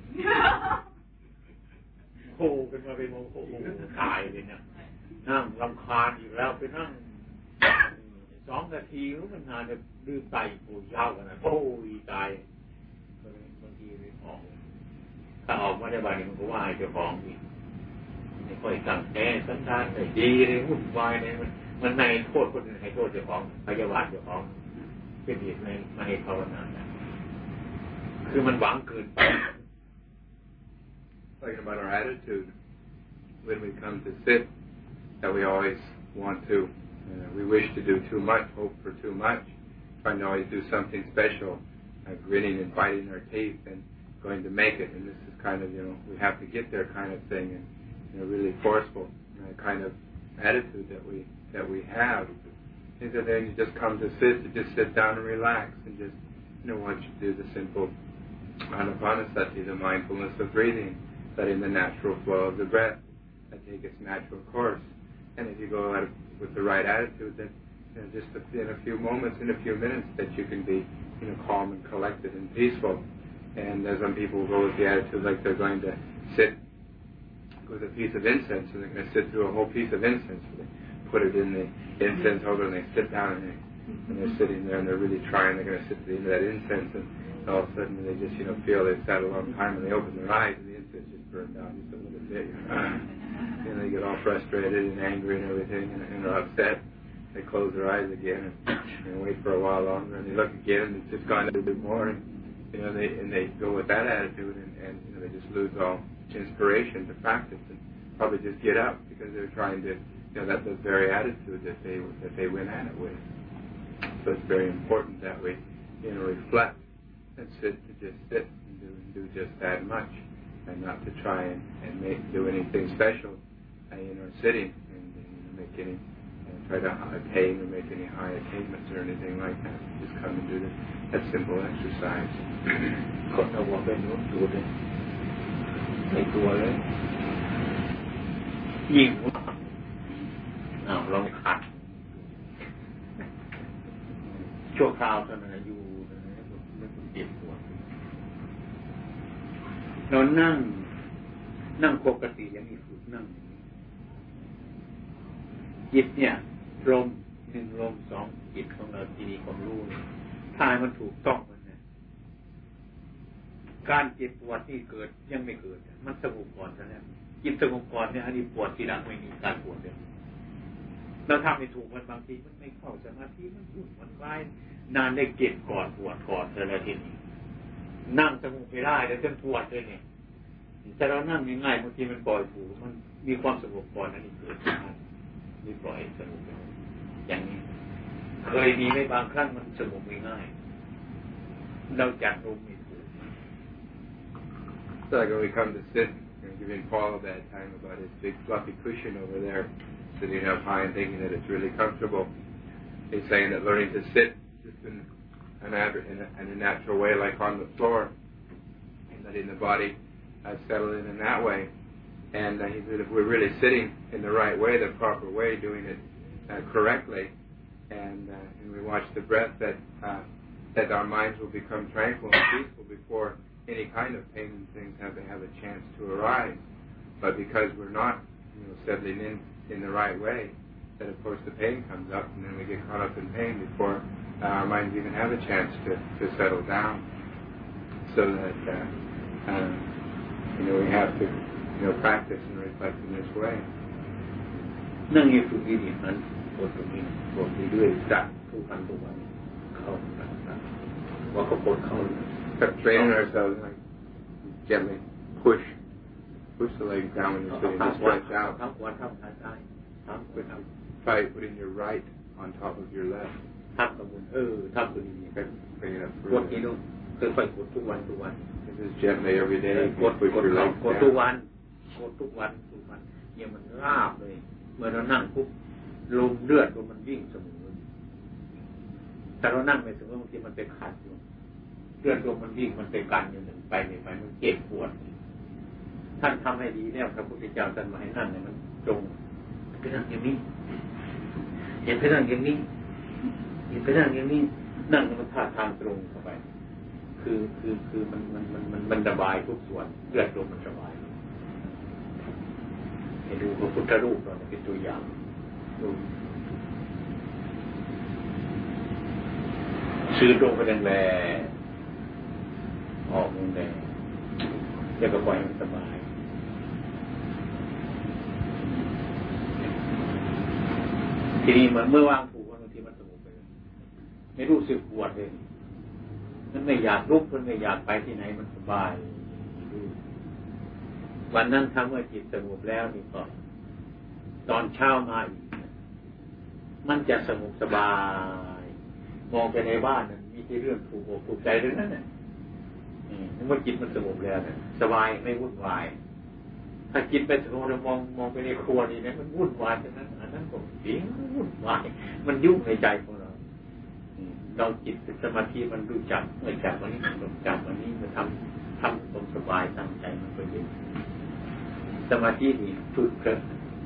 โอ้เป็นมาเป็นโมโหตายเลยเนี่ยนั่งรำคาญอยู่แล้วไปนั่งสองนาทีมันนานจะดื้อไตปูยาวกันนะโอ้ยตายบางทีไม่ออกถ้าออกมาได้บ้านนี้มันก็ว่าเจ้าของอีกไม่ค่อยตั้งใจสันดานเลยดีเลยวุ่นวายเลยมันมันในโทษคนอื่นให้โทษเจ้าของพยาบาทเจ้าของเป็นเหตุในมาให้ภาวนาคือมันหวังเกินไป Talking about our attitude when we come to sit, that we always want to, uh, we wish to do too much, hope for too much, trying to always do something special, uh, gritting and biting our teeth and going to make it. And this is kind of, you know, we have to get there kind of thing, and you know, really forceful uh, kind of attitude that we that we have. Is that then you just come to sit, to just sit down and relax, and just, you know, once you do the simple anapanasati, the mindfulness of breathing, letting the natural flow of the breath take its natural course. And if you go at it with the right attitude, then you know, just in a few moments, in a few minutes, that you can be, you know, calm and collected and peaceful. And uh, some people go with the attitude like they're going to sit with a piece of incense, and they're going to sit through a whole piece of incense. They put it in the incense holder, and they sit down, and, they, and they're sitting there, and they're really trying. They're going to sit to the end of that incense, and all of a sudden they just, you know, feel they've sat a long time, and they open their eyes, and the incense just burned down just a little bit. You know, and they get all frustrated and angry and everything, and, and are upset. They close their eyes again and, and wait for a while longer, and they look again, and it's just gone a little bit more, and you know, they and they go with that attitude, and, and you know, they just lose all inspiration to practice, and probably just get up because they're trying to, you know, that's the very attitude that they that they went at it with. So it's very important that we, you know, reflect and sit to just sit and do, and do just that much, and not to try and, and make do anything special, uh, you know, sitting and, and you know, make any and try to attain or make any high attainments or anything like that. Just come and do this, that simple exercise. คนเอาหัวไปโน้มตัวเลยในตัวเลยยิงอ้าวลองขัดชั่วคราวเท่านั้นอยู่ไม่เจ็บปวดเรานั่งนั่งปกติอย่างนี้ฝึกนั่งจิตเนี่ยลมหนึ่งลมสองจิตของเราที่มีความรู้ถ้ามันถูกต้องมันเนี่ยการเจ็บปวดที่เกิดยังไม่เกิดมันสงบก่อนซะแล้วจิตสงบก่อนเนี่ยอันนี้ปวดทีหลังไม่มีการปวดเลยเราทำไม่ถูกมันบางทีมันไม่เข้าสมาธิมันยุ่งมันคลายนานได้เก็บก่อนปวดก่อนแต่ละทีนี้นั่งสงบไม่ได้แล้วจนปวดเลยเนี่ยแต่เรานั่งง่ายๆบางทีมันปล่อยผูมันมีความสงบก่อนอันนี้เกิดขึ้นมีปล่อยสงบอย่างนี้เคยมีไหมบางครั้งมันสงบง่ายเราจัดลมไม่ถูก So like when we come to sit, you know, giving Paul a bad time about his big fluffy cushion over there, sitting up high and thinking that it's really comfortable. He's saying that learning to sit just in, an, in, a, in a natural way, like on the floor, and letting the body uh, settle in in that way. And uh, he said if we're really sitting in the right way, the proper way, doing it uh, correctly, and, uh, and we watch the breath, that uh, that our minds will become tranquil and peaceful before any kind of pain and things have to have a chance to arise. But because we're not, you know, settling in in the right way, then of course the pain comes up, and then we get caught up in pain before uh, our minds even have a chance to, to settle down. So that uh, uh, you know, we have to, you know, practice and reflect in this way. นั่งอยู่ตรงนี้นี่มันปวดตรงนี้ปวดเรื่อยๆจัดทุกวันทุกวันเข้าว่าก็ปวดเข้า But training ourselves, like gently push, push the legs down when you're sitting, just stretch out. Try putting your right on top of your left. ทับกับมือเออทับตัวนี้กัน Bring it up ปวด further. นี้ดูค่อยๆกดทุกวันทุกวัน Just gently every day. กด Push กด your legs กดทุก down. วันกดทุกวันทุกวันเนี่ยมันราบเลยเมื่อเรานั่งปุ๊บลมเลือดลมมันวิ่งเสมอแต่เรานั่งไม่เสมอบางทีมันไปขัดอยู่เลือดลมมันวิ่งมันไปกันอยู่หนึ่งไปไม่ไปมันเจ็บปวดท่านทำให้ดีแล้วพระพุทธเจ้าท่านมาให้นั่งเนี่ยมันตรงไปนั่งอย่างนี้เห็นไปนั่งอย่างนี้เห็นไปนั่งอย่างนี้นั่งมันท่าทางตรงเข้าไปคือคือคือมันมันมันมันมันระบายทุกส่วนเลือดลมมันระบายให้ดูพระพุทธรูปเราเป็นตัวอย่างดูซื้อตรงไปแรงๆออกแรงๆแล้วก็ปล่อยมันสบายทีนี้มันเมื่อวางผูกบางทีมันสงบไปไม่รู้สึกปวดเลยมันไม่อยากลุกมันไม่อยากไปที่ไหนมันสบายวันนั้นทำเมื่อจิตสงบแล้วนี่ก็ตอนเช้ามาอีกมันจะสงบสบายมองไปในบ้านนั้นมีแต่เรื่องถูกอกถูกใจเรื่องนั้นน่ะเมื่อจิตมันสงบแล้วเนี่ยสบายไม่วุ่นวายถ้าจิตไปสงบแล้วมองมองไปในครัวนี่นะมันวุ่นวายฉะนั้นอันนั้นก็เสียงวุ่นวายมันยุ่งในใจของเราเราจิตเป็นสมาธิมันรู้จักเมื่อจับวันนี้มันจับวันนี้มันทำทำความสบายตั้งใจมันก็ดีสมาธินี่ฝึกกัน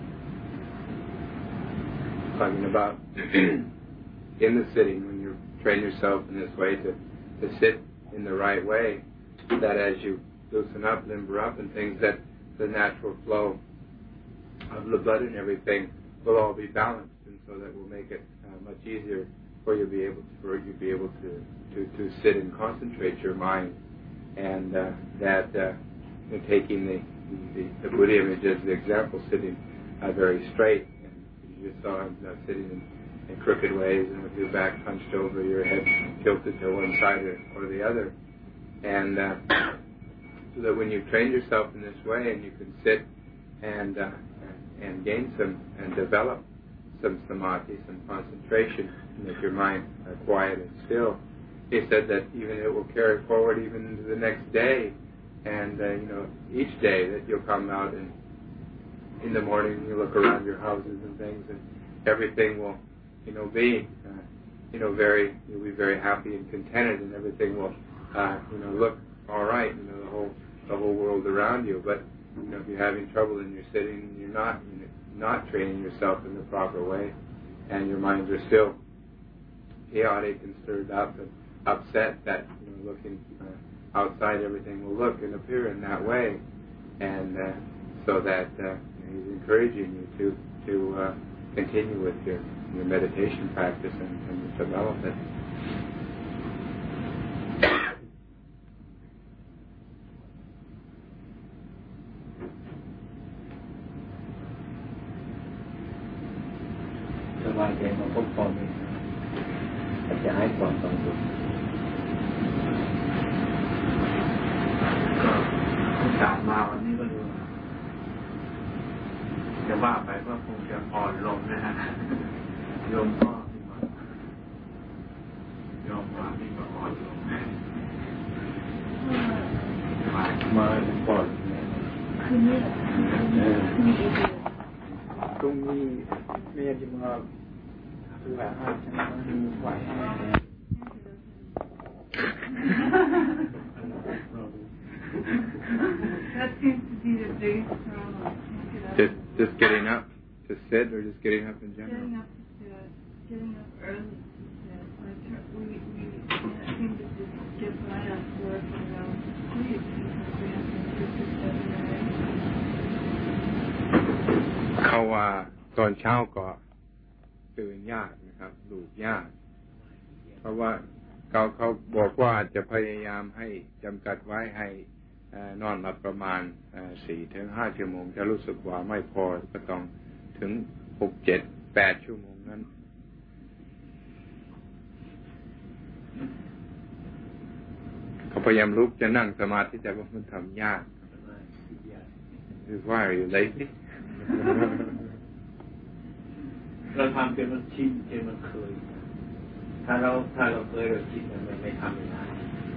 Talking about in the sitting, when you train yourself in this way to, to sit in the right way, that as you loosen up, limber up, and things, that the natural flow of the blood and everything will all be balanced, and so that will make it uh, much easier for you to be able to, for you to be able to, to, to sit and concentrate your mind, and uh, that uh, you know, taking the, the the Buddha image as the example, sitting uh, very straight. You saw him uh, sitting in, in crooked ways and with your back punched over, your head tilted to one side or, or the other. And uh, so that when you train yourself in this way and you can sit and uh, and gain some and develop some samadhi, some concentration, make your mind uh, quiet and still, he said that even it will carry forward even into the next day, and uh, you know each day that you'll come out and in the morning you look around your houses and things, and everything will, you know, be, uh, you know, very, you'll be very happy and contented, and everything will, uh, you know, look all right, you know, the whole, the whole world around you. But you know, if you're having trouble and you're sitting, and you're not, you're not training yourself in the proper way, and your minds are still chaotic and stirred up and upset, that you know, looking uh, outside, everything will look and appear in that way, and uh, so that. Uh, He's encouraging you to to uh, continue with your, your meditation practice and, and develop it. สบายใจมาพบความนี้จะให้ความสงบก็กลับมาวันนี้ก็ดูจะว่าไปก็คงจะอ่อนลงนะฮะโยมก็ที่มาโยมว่าที่มาอ่อนลงมามาก่อนคืนนี้มีตรงนี้เมียจะมาคือว่าอาจจะมีไหว That seems to be the biggest problem. Just, just getting up to sit, or just getting up in general? Getting up to sit, getting up early to sit. Like we, we can't seem to just get right up work and go to sleep because we have to do this every day. เขาว่าตอนเช้าก็ตื่นยากนะครับลูกยากเพราะว่าเขาเขาบอกว่าจะพยายามให้จำกัดไว้ให้นอนหลับประมาณสี่ถึงห้าชั่วโมงจะรู้สึกว่าไม่พอก็ต้องถึงหกเจ็ดแปดชั่วโมงนั้นเขาพยายามลุกจะนั่งสมาธิแต่ว่ามันทำยากคือว่าอยู่ไรสิเราทำเป็นมันชินเป็นมันเคยถ้าเราถ้าเราเคยเราชินมันไม่ทำไม่ได้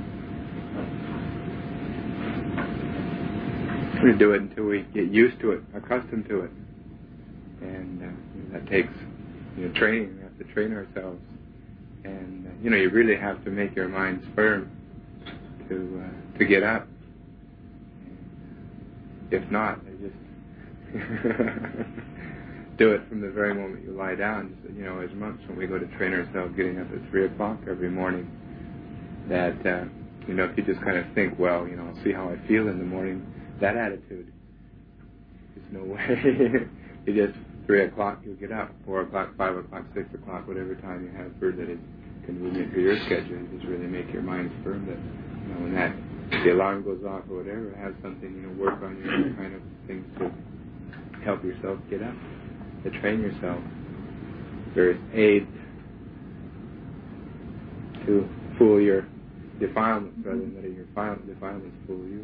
We do it until we get used to it, accustomed to it, and uh, that takes you know training. We have to train ourselves, and uh, you know you really have to make your minds firm to uh, to get up. If not, just do it from the very moment you lie down. You know, as monks, when we go to train ourselves, getting up at three o'clock every morning, that uh, you know, if you just kind of think, well, you know, I'll see how I feel in the morning. That attitude, there's no way. You just three o'clock, you get up. Four o'clock, five o'clock, six o'clock, whatever time you have for that is convenient for your schedule. You just really make your mind firm that, you know, when that the alarm goes off or whatever, have something, you know, work on your kind of things to help yourself get up, to train yourself. There's aid to fool your defilements rather than letting your defilements fool you.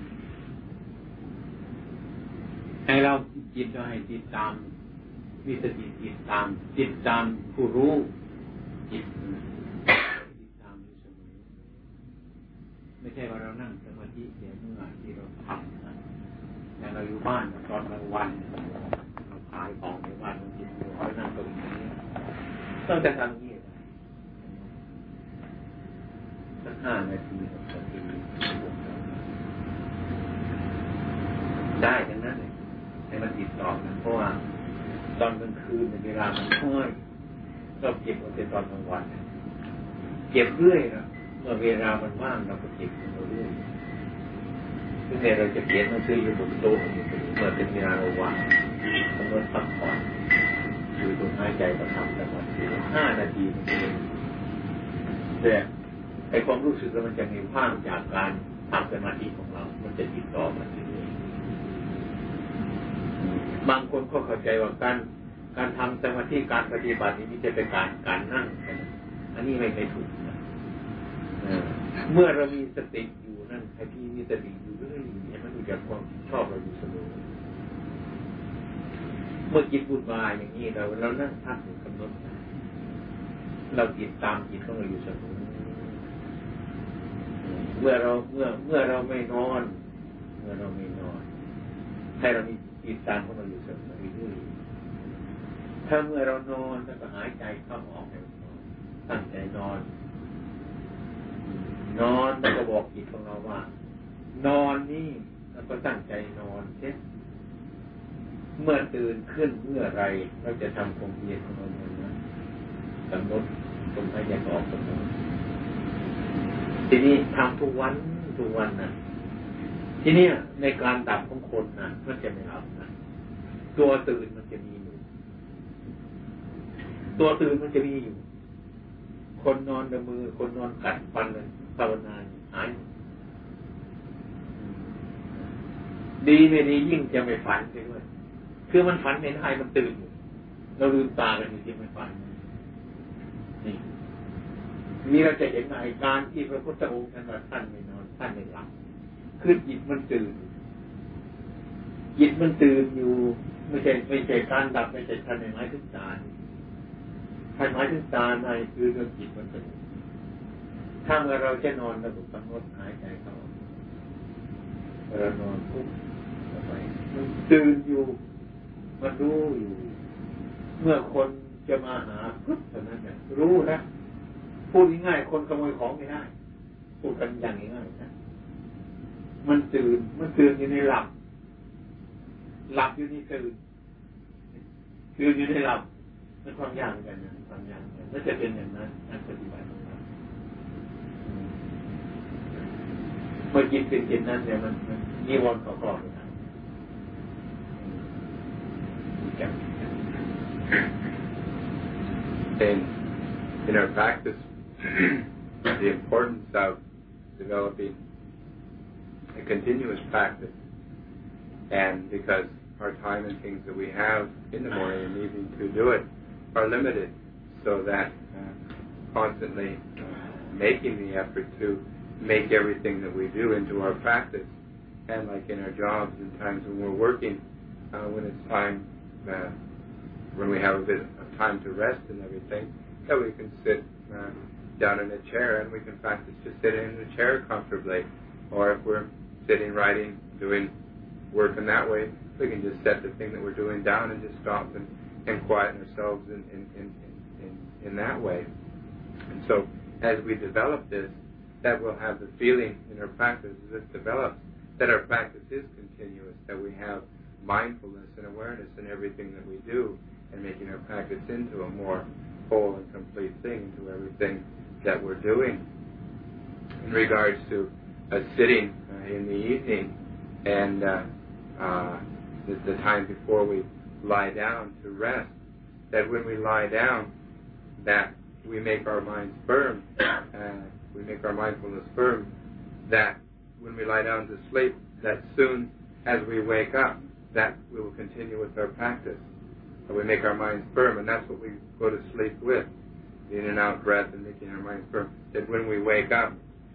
ให้เราจิตเราให้ติดตามมีสติติดตามติดตามผู้รู้จิตติดตามอยู่เสมอไม่ใช่ว่าเรานั่งสมาธิเสียเมื่อที่เราทำนะอย่างเราอยู่บ้านตอนกลางวันเราขายของในบ้านบางทีเรานั่งตรงนี้ต้องจะทำนี้สักห้านาทีหกนาทีได้ทั้งนั้นเลยให้มันติดต่อกันเพราะว่าตอนกลางคืนเวลามันค่อยเราเก็บเอาแต่ตอนกลางวันเก็บเรื่อยนะเมื่อเวลามันว่างเราก็เก็บมันเรื่อยซึ่งเราจะเขียนหนังสืออยู่บนโต๊ะเมื่อเป็นเวลาเราว่างกำหนดพักผ่อนอยู่ตรงหายใจก็ทำแต่วันที่ห้านาทีมันเองแต่ไอความรู้สึกมันจะมีว่างจากการทำสมาธิของเรามันจะติดต่อกันเรื่อยบางคนก็เข้าใจว่าการการทำสมาธิการปฏิบัตินี้จะเป็นการการนั่งกันอันนี้ไม่ไม่ถูกนะเมื่อเรามีสติอยู่นั่นให้พี่มีสติอยู่เรื่อยๆให้มันรู้จักความชอบเราอยู่เสมอเมื่อจิตวุ่นวายอย่างนี้เราเรานั่งพักกำหนดเราจิตตามจิตของเราอยู่เสมอเมื่อเราเมื่อเมื่อเราไม่นอนเมื่อเราไม่นอนให้เรามีจิตตามของเราอยู่เสมอเรื่อยๆถ้าเมื่อเรานอนแล้วก็หายใจเข้าออกให้นอนตั้งใจนอนนอนแล้วก็บอกจิตของเราว่านอนนี่แล้วก็ตั้งใจนอนเช่นเมื่อตื่นขึ้นเมื่อไรเราจะทำความเพียรของเราเนี่ยนะกำหนดลมหายใจออกกำหนดทีนี้ทำทุกวันทุกวันนะทีนี้ในการดับของคนนะมันจะไม่รับนะตัวตื่นมันจะมีอยู่ตัวตื่นมันจะมีอยู่คนนอนในมือคนนอนกัดฟันเลยภาวนาหายดีไม่ดียิ่งจะไม่ฝันไปด้วยคือมันฝันในไทยมันตื่นอยู่เราลืมตากันอยู่ที่ไม่ฝันนี่นี่เราจะเห็นอาการที่พระพุทธองค์ท่านว่าท่านไม่นอนท่านไม่หลับคือจิตมันตื่นจิตมันตื่นอยู่ไม่ใช่ไม่ใช่การดับไม่ใช่ท่านในไม้ถึงตาท่านหมายถึงตาในคือเรื่องจิตมันตื่นถ้าเมื่อเราจะนอนเราต้องกำหนดหายใจเข้าเรานอนปุ๊บไปมันตื่นอยู่มันรู้อยู่เมื่อคนจะมาหาปุ๊บเท่านั้นเนี่ยรู้นะพูดง่ายๆคนขโมยของไม่ได้พูดกันอย่างง่ายๆนะมันตื่นมันตื่นอยู่ในหลับหลับอยู่ในตื่นตื่นอยู่ในหลับมันความยากเหมือนกันนะความยากเหมือนกันแล้วจะเป็นอย่างนั้นการปฏิบัติของเราเมื่อจิตเป็นจิตนั้นเนี่ยมันนิวรณ์ก่อๆเลยนะ In, in our practice, the importance of developing a continuous practice, and because our time and things that we have in the morning and evening to do it are limited, so that uh, constantly uh, making the effort to make everything that we do into our practice, and like in our jobs and times when we're working, uh, when it's time, uh, when we have a bit of time to rest and everything, that we can sit uh, down in a chair and we can practice just sitting in the chair comfortably. Or if we're sitting, writing, doing work in that way, we can just set the thing that we're doing down and just stop and, and quieten ourselves in, in, in, in, in that way. And so as we develop this, that we'll have the feeling in our practice as it develops that our practice is continuous, that we have mindfulness and awareness in everything that we do, and making our practice into a more whole and complete thing, into everything that we're doing. In regards to uh, sitting uh, in the evening and uh, uh, the, the time before we lie down to rest, that when we lie down, that we make our minds firm, uh, we make our mindfulness firm, that when we lie down to sleep, that soon as we wake up, that we will continue with our practice. So we make our minds firm, and that's what we go to sleep with, the in and out breath and making our minds firm. That when we wake up,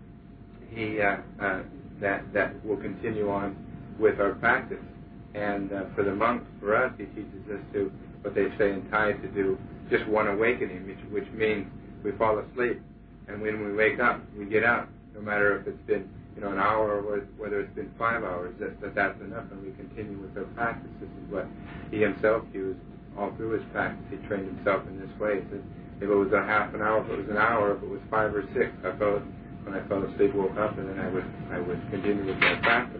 he uh, uh, that that will continue on with our practice. And uh, for the monks, for us, he teaches us to, what they say in Thai, to do just one awakening, which, which means we fall asleep, and when we wake up, we get up, no matter if it's been, you know, an hour or whether it's been five hours, that, that that's enough, and we continue with our practice. This is what he himself used all through his practice. He trained himself in this way. He said, if it was a half an hour, if it was an hour, if it was five or six, I fell, when I fell asleep, woke up, and then I would I would continue with my practice.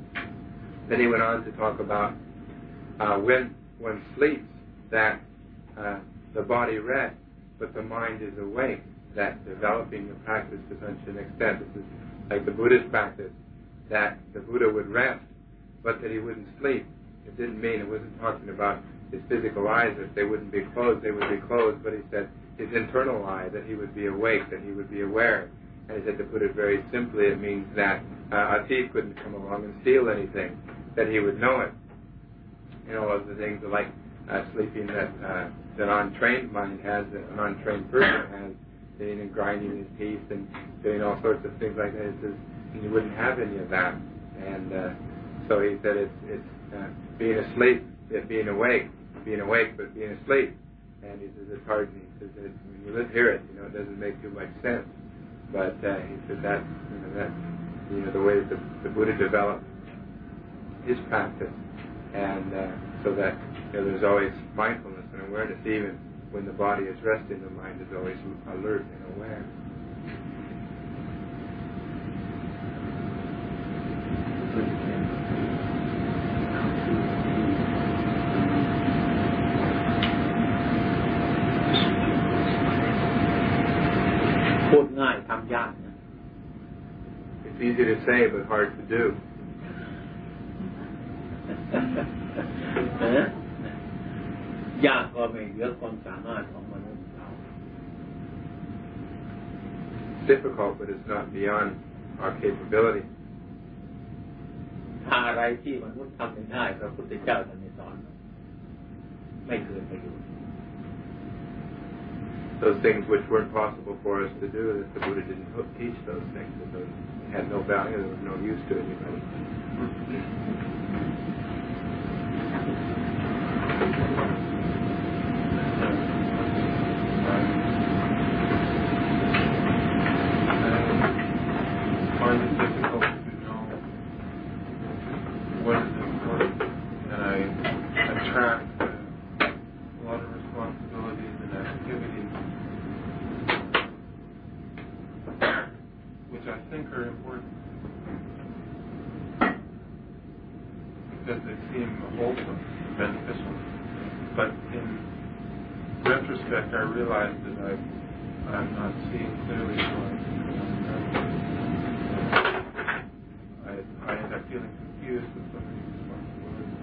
Then he went on to talk about uh, when one sleeps, that uh, the body rests, but the mind is awake, that developing the practice to such an extent. This is like the Buddhist practice, that the Buddha would rest, but that he wouldn't sleep. It didn't mean, it wasn't talking about his physical eyes, that they wouldn't be closed, they would be closed, but he said his internal eye, that he would be awake, that he would be aware. And he said, to put it very simply, it means that uh, a thief couldn't come along and steal anything, that he would know it. You know, of the things like uh, sleeping that uh, an untrained mind has, an untrained person has, sitting and grinding his teeth and doing all sorts of things like that. He says, and you wouldn't have any of that. And uh, so he said it's, it's uh, being asleep, it being awake, being awake but being asleep. And he says it's hard. He says that when you live hear it, you know, it doesn't make too much sense. But uh, he said that, you know, that, you know, the way that the, the Buddha developed his practice, and uh, so that, you know, there's always mindfulness and awareness, even when the body is resting, the mind is always alert and aware. It's easy to say, but hard to do. ยากก็ไม่เหลือความสามารถของมนุษย์เรา It's difficult, but it's not beyond our capability. ถ้าอะไรที่มนุษย์ทำไม่ได้พระพุทธเจ้าท่านสอนไม่เกิดประโยชน์ Those things which weren't possible for us to do, that the Buddha didn't teach those things, that those had no value, there was no use to anybody. I find it difficult to know what is important, and I attract a lot of responsibilities and activities which I think are important because they seem wholesome, beneficial. But in retrospect, I realize that I, I'm not seeing clearly. So I, I end up feeling confused with some of these responsibilities.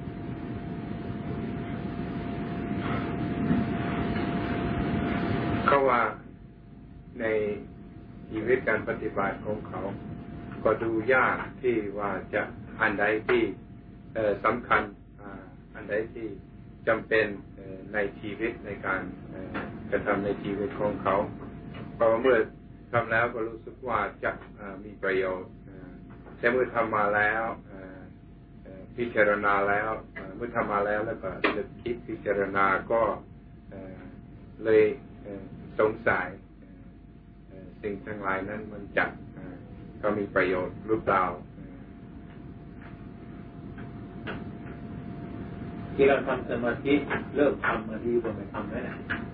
เขาว่าในชีวิตการปฏิบัติของเขาก็ดูยากที่ว่าจะอันใดที่สำคัญอันใดที่จำเป็นในชีวิตในการกระทำในชีวิตของเขาเพราะว่าเมื่อทำแล้วก็รู้สึกว่าจะมีประโยชน์แต่เมื่อทำมาแล้วพิจารณาแล้วเมื่อทำมาแล้วแล้วก็นึกคิดพิจารณาก็เลยสงสัยสิ่งทั้งหลายนั้นมันจะก็มีประโยชน์หรือเปล่าที่เราทำสมาธิเริ่มทำมาดีกว่าไม่ทำแล้ว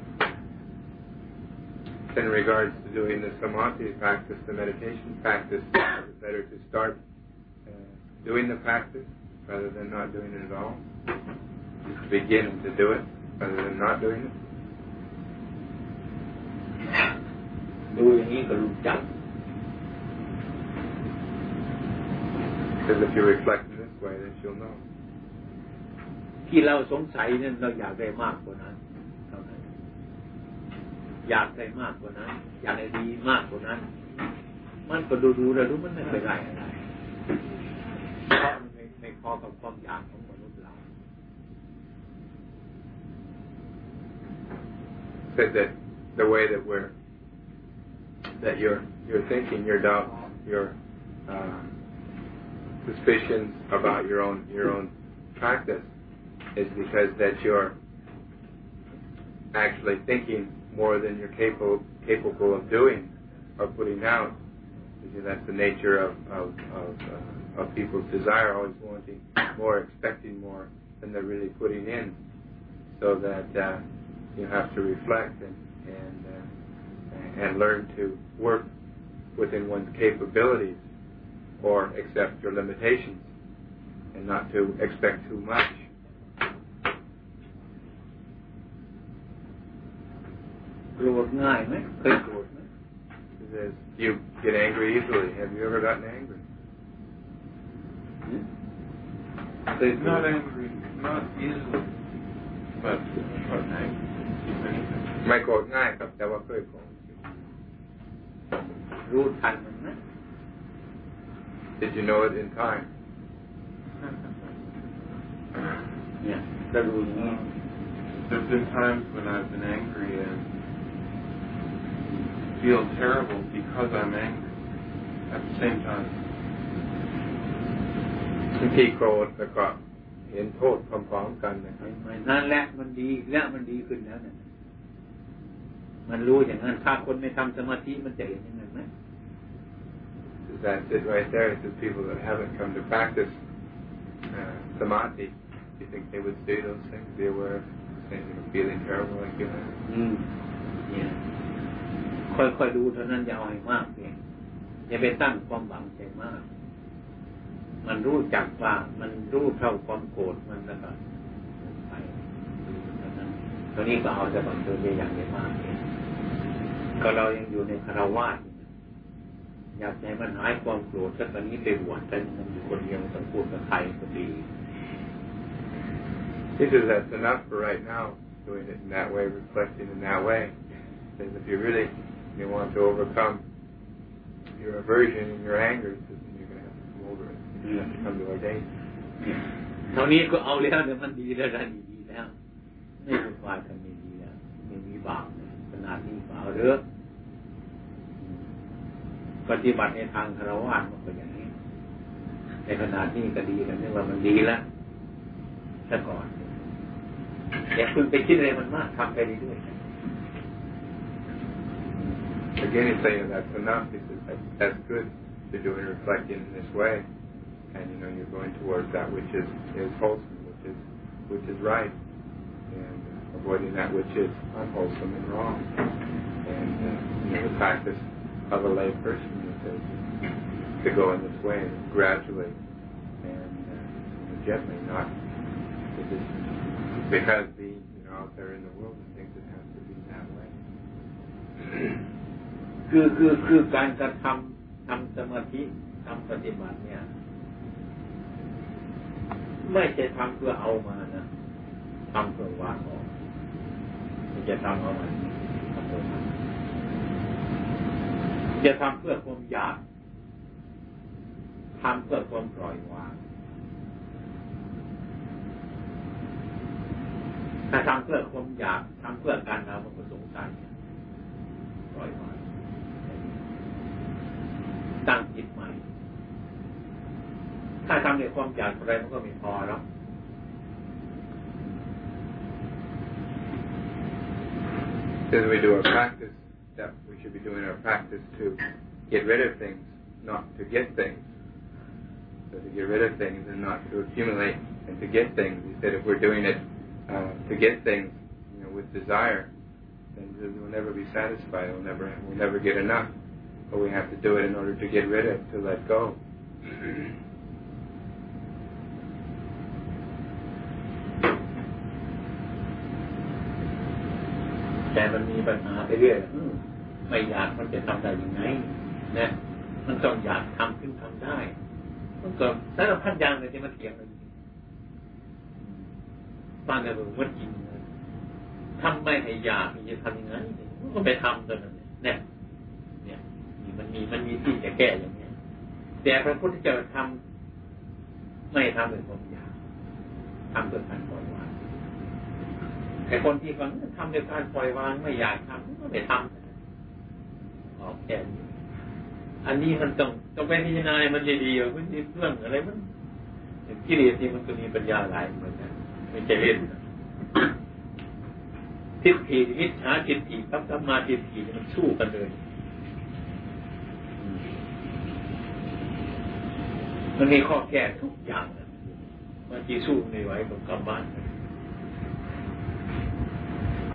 In regards to doing the samadhi practice, the meditation practice, it's better to start uh, doing the practice rather than not doing it at all. Just to begin to do it rather than not doing it. ดูอย่างนี้ก็รู้จัก Because if you reflect in this way, then you'll know. ที่เราสงสัยนั้นเราอยากได้มากกว่านั้นเท่านั้นอยากได้มากกว่านั้นอยากได้ดีมากกว่านั้นมันก็ดูดูแล้วรู้มันไม่เป็นไรอะไรเพราะมันไม่ไม่พอกับความอยากของมนุษย์เรา Said that the way that we're that your your thinking, your doubt, your uh, suspicions about your own your own practice is because that you're actually thinking more than you're capable capable of doing or putting out. Because that's the nature of of of, uh, of people's desire, always wanting more, expecting more than they're really putting in. So that uh, you have to reflect and and uh, and learn to work within one's capabilities or accept your limitations and not to expect too much. โกรธง่ายไหมเคยโกรธไหม He says, you get angry easily. Have you ever gotten angry? Not angry, not easily, but not angry. ไม่โกรธง่ายครับแต่ว่าเคยโกรธรู้ทันมันไหม Did you know it in time? เนี่ยจะรู้อย่างนี้ There's been times when I've been angry and feel terrible because I'm angry at the same time. บางทีโกรธแล้วก็เห็นโทษพร้อมๆกันนะครับนั่นแหละมันดีและมันดีขึ้นแล้วเนี่ยมันรู้อย่างนั้นถ้าคนไม่ทำสมาธิมันจะเห็นอย่างนั้นไหม That's it right there. It's the people that haven't come to practice uh, samadhi. Do you think they would see those things? Be aware of saying you're feeling terrible like you have? อืมเนี่ยค่อยๆดูเท่านั้นอย่าเอาให้มากเองอย่าไปตั้งความหวังใจมากมันรู้จักว่ามันรู้เท่าความโกรธมันแล้วก็ไปเท่านั้นตอนนี้ก็เอาแต่บังเอิญไปอย่างไม่มากเองก็เรายังอยู่ในคฤหัสถ์อยากให้มันหายความโกรธสักตอนนี้ไปบวชแต่มันอยู่คนเดียวต้องพูดกับใครก็ดี He says that's enough for right now, doing it in that way, reflecting in that way. Because if you really you want to overcome your aversion and your anger, then you're going to have to come over it. You have to come to ordain. เท่านี้ก็เอาแล้วเดี๋ยวมันดีแล้วได้ดีแล้วไม่เป็นฝ่ายกันไม่ดีแล้วไม่มีบาปขนาดนี้ก็เอาเรื่องปฏิบัติในทางคฤหัสถ์มันก็อย่างนี้ในขนาดนี้ก็ดีกันเรียกว่ามันดีแล้วซะก่อนอย่าคุณไปคิดอะไรมันมากทำไปเรื่อยๆ Again, he's saying that's enough. He says that, that's good to do and reflecting in this way, and you know you're going towards that which is, is wholesome, which is which is right, and uh, avoiding that which is unwholesome and wrong. And uh, you know the practice of a lay person is to, to go in this way gradually and uh, gently, not to just because being you know out there in the world and things it has to be that way. คือคือคือการกระทำทำสมาธิทำปฏิบัติเนี่ยไม่ใช่ทำเพื่อเอามานะทำเพื่อวางออกไม่จะทำเอามาทำเพื่อมันจะทำเพื่อความอยากทำเพื่อความปล่อยวางถ้าทำเพื่อความอยากทำเพื่อการเอามาสงสัยปล่อยวางตั้งจิตใหม่ถ้าทำในความอยากอะไรมันก็ไม่พอแล้ว As we do our practice, that we should be doing our practice to get rid of things, not to get things. So to get rid of things and not to accumulate and to get things. He said if we're doing it uh, to get things, you know, with desire, then we'll never be satisfied. We'll never, we'll never get enough. But we have to do it in order to get rid of, to let go. แต่มันมีปัญหาไปเรื่อยไม่อยากมันจะทำได้ยังไงนะมันต้องอยากทำขึ้นทำได้มันก็สารพัดอย่างเลยที่มันเถียงกันบางอย่างมันจริงทำไม่ให้อยากมันจะทำยังไงก็ไปทำตัวนั้นเนี่ยเนี่ยมันมีมันมีที่จะแก้อย่างนี้แต่พระพุทธเจ้าทำไม่ทำเป็นความอยากทำโดยการปล่อยวางไอ้คนที่ฟังทำโดยการปล่อยวางไม่อยากทำก็ไม่ทำออกแค่นี้อันนี้มันต้องต้องไปพิจารณามันดีๆมันมีเรื่องอะไรมันกิเลสนี่มันก็มีปัญญาหลายเหมือนกันไม่ใช่เล่นทิฏฐิมิจฉาทิฏฐิกับสัมมาทิฏฐิมันสู้กันเลยมันมีข้อแก้ทุกอย่างนะมันจีสู้ในไว้ตรงกลับบ้าน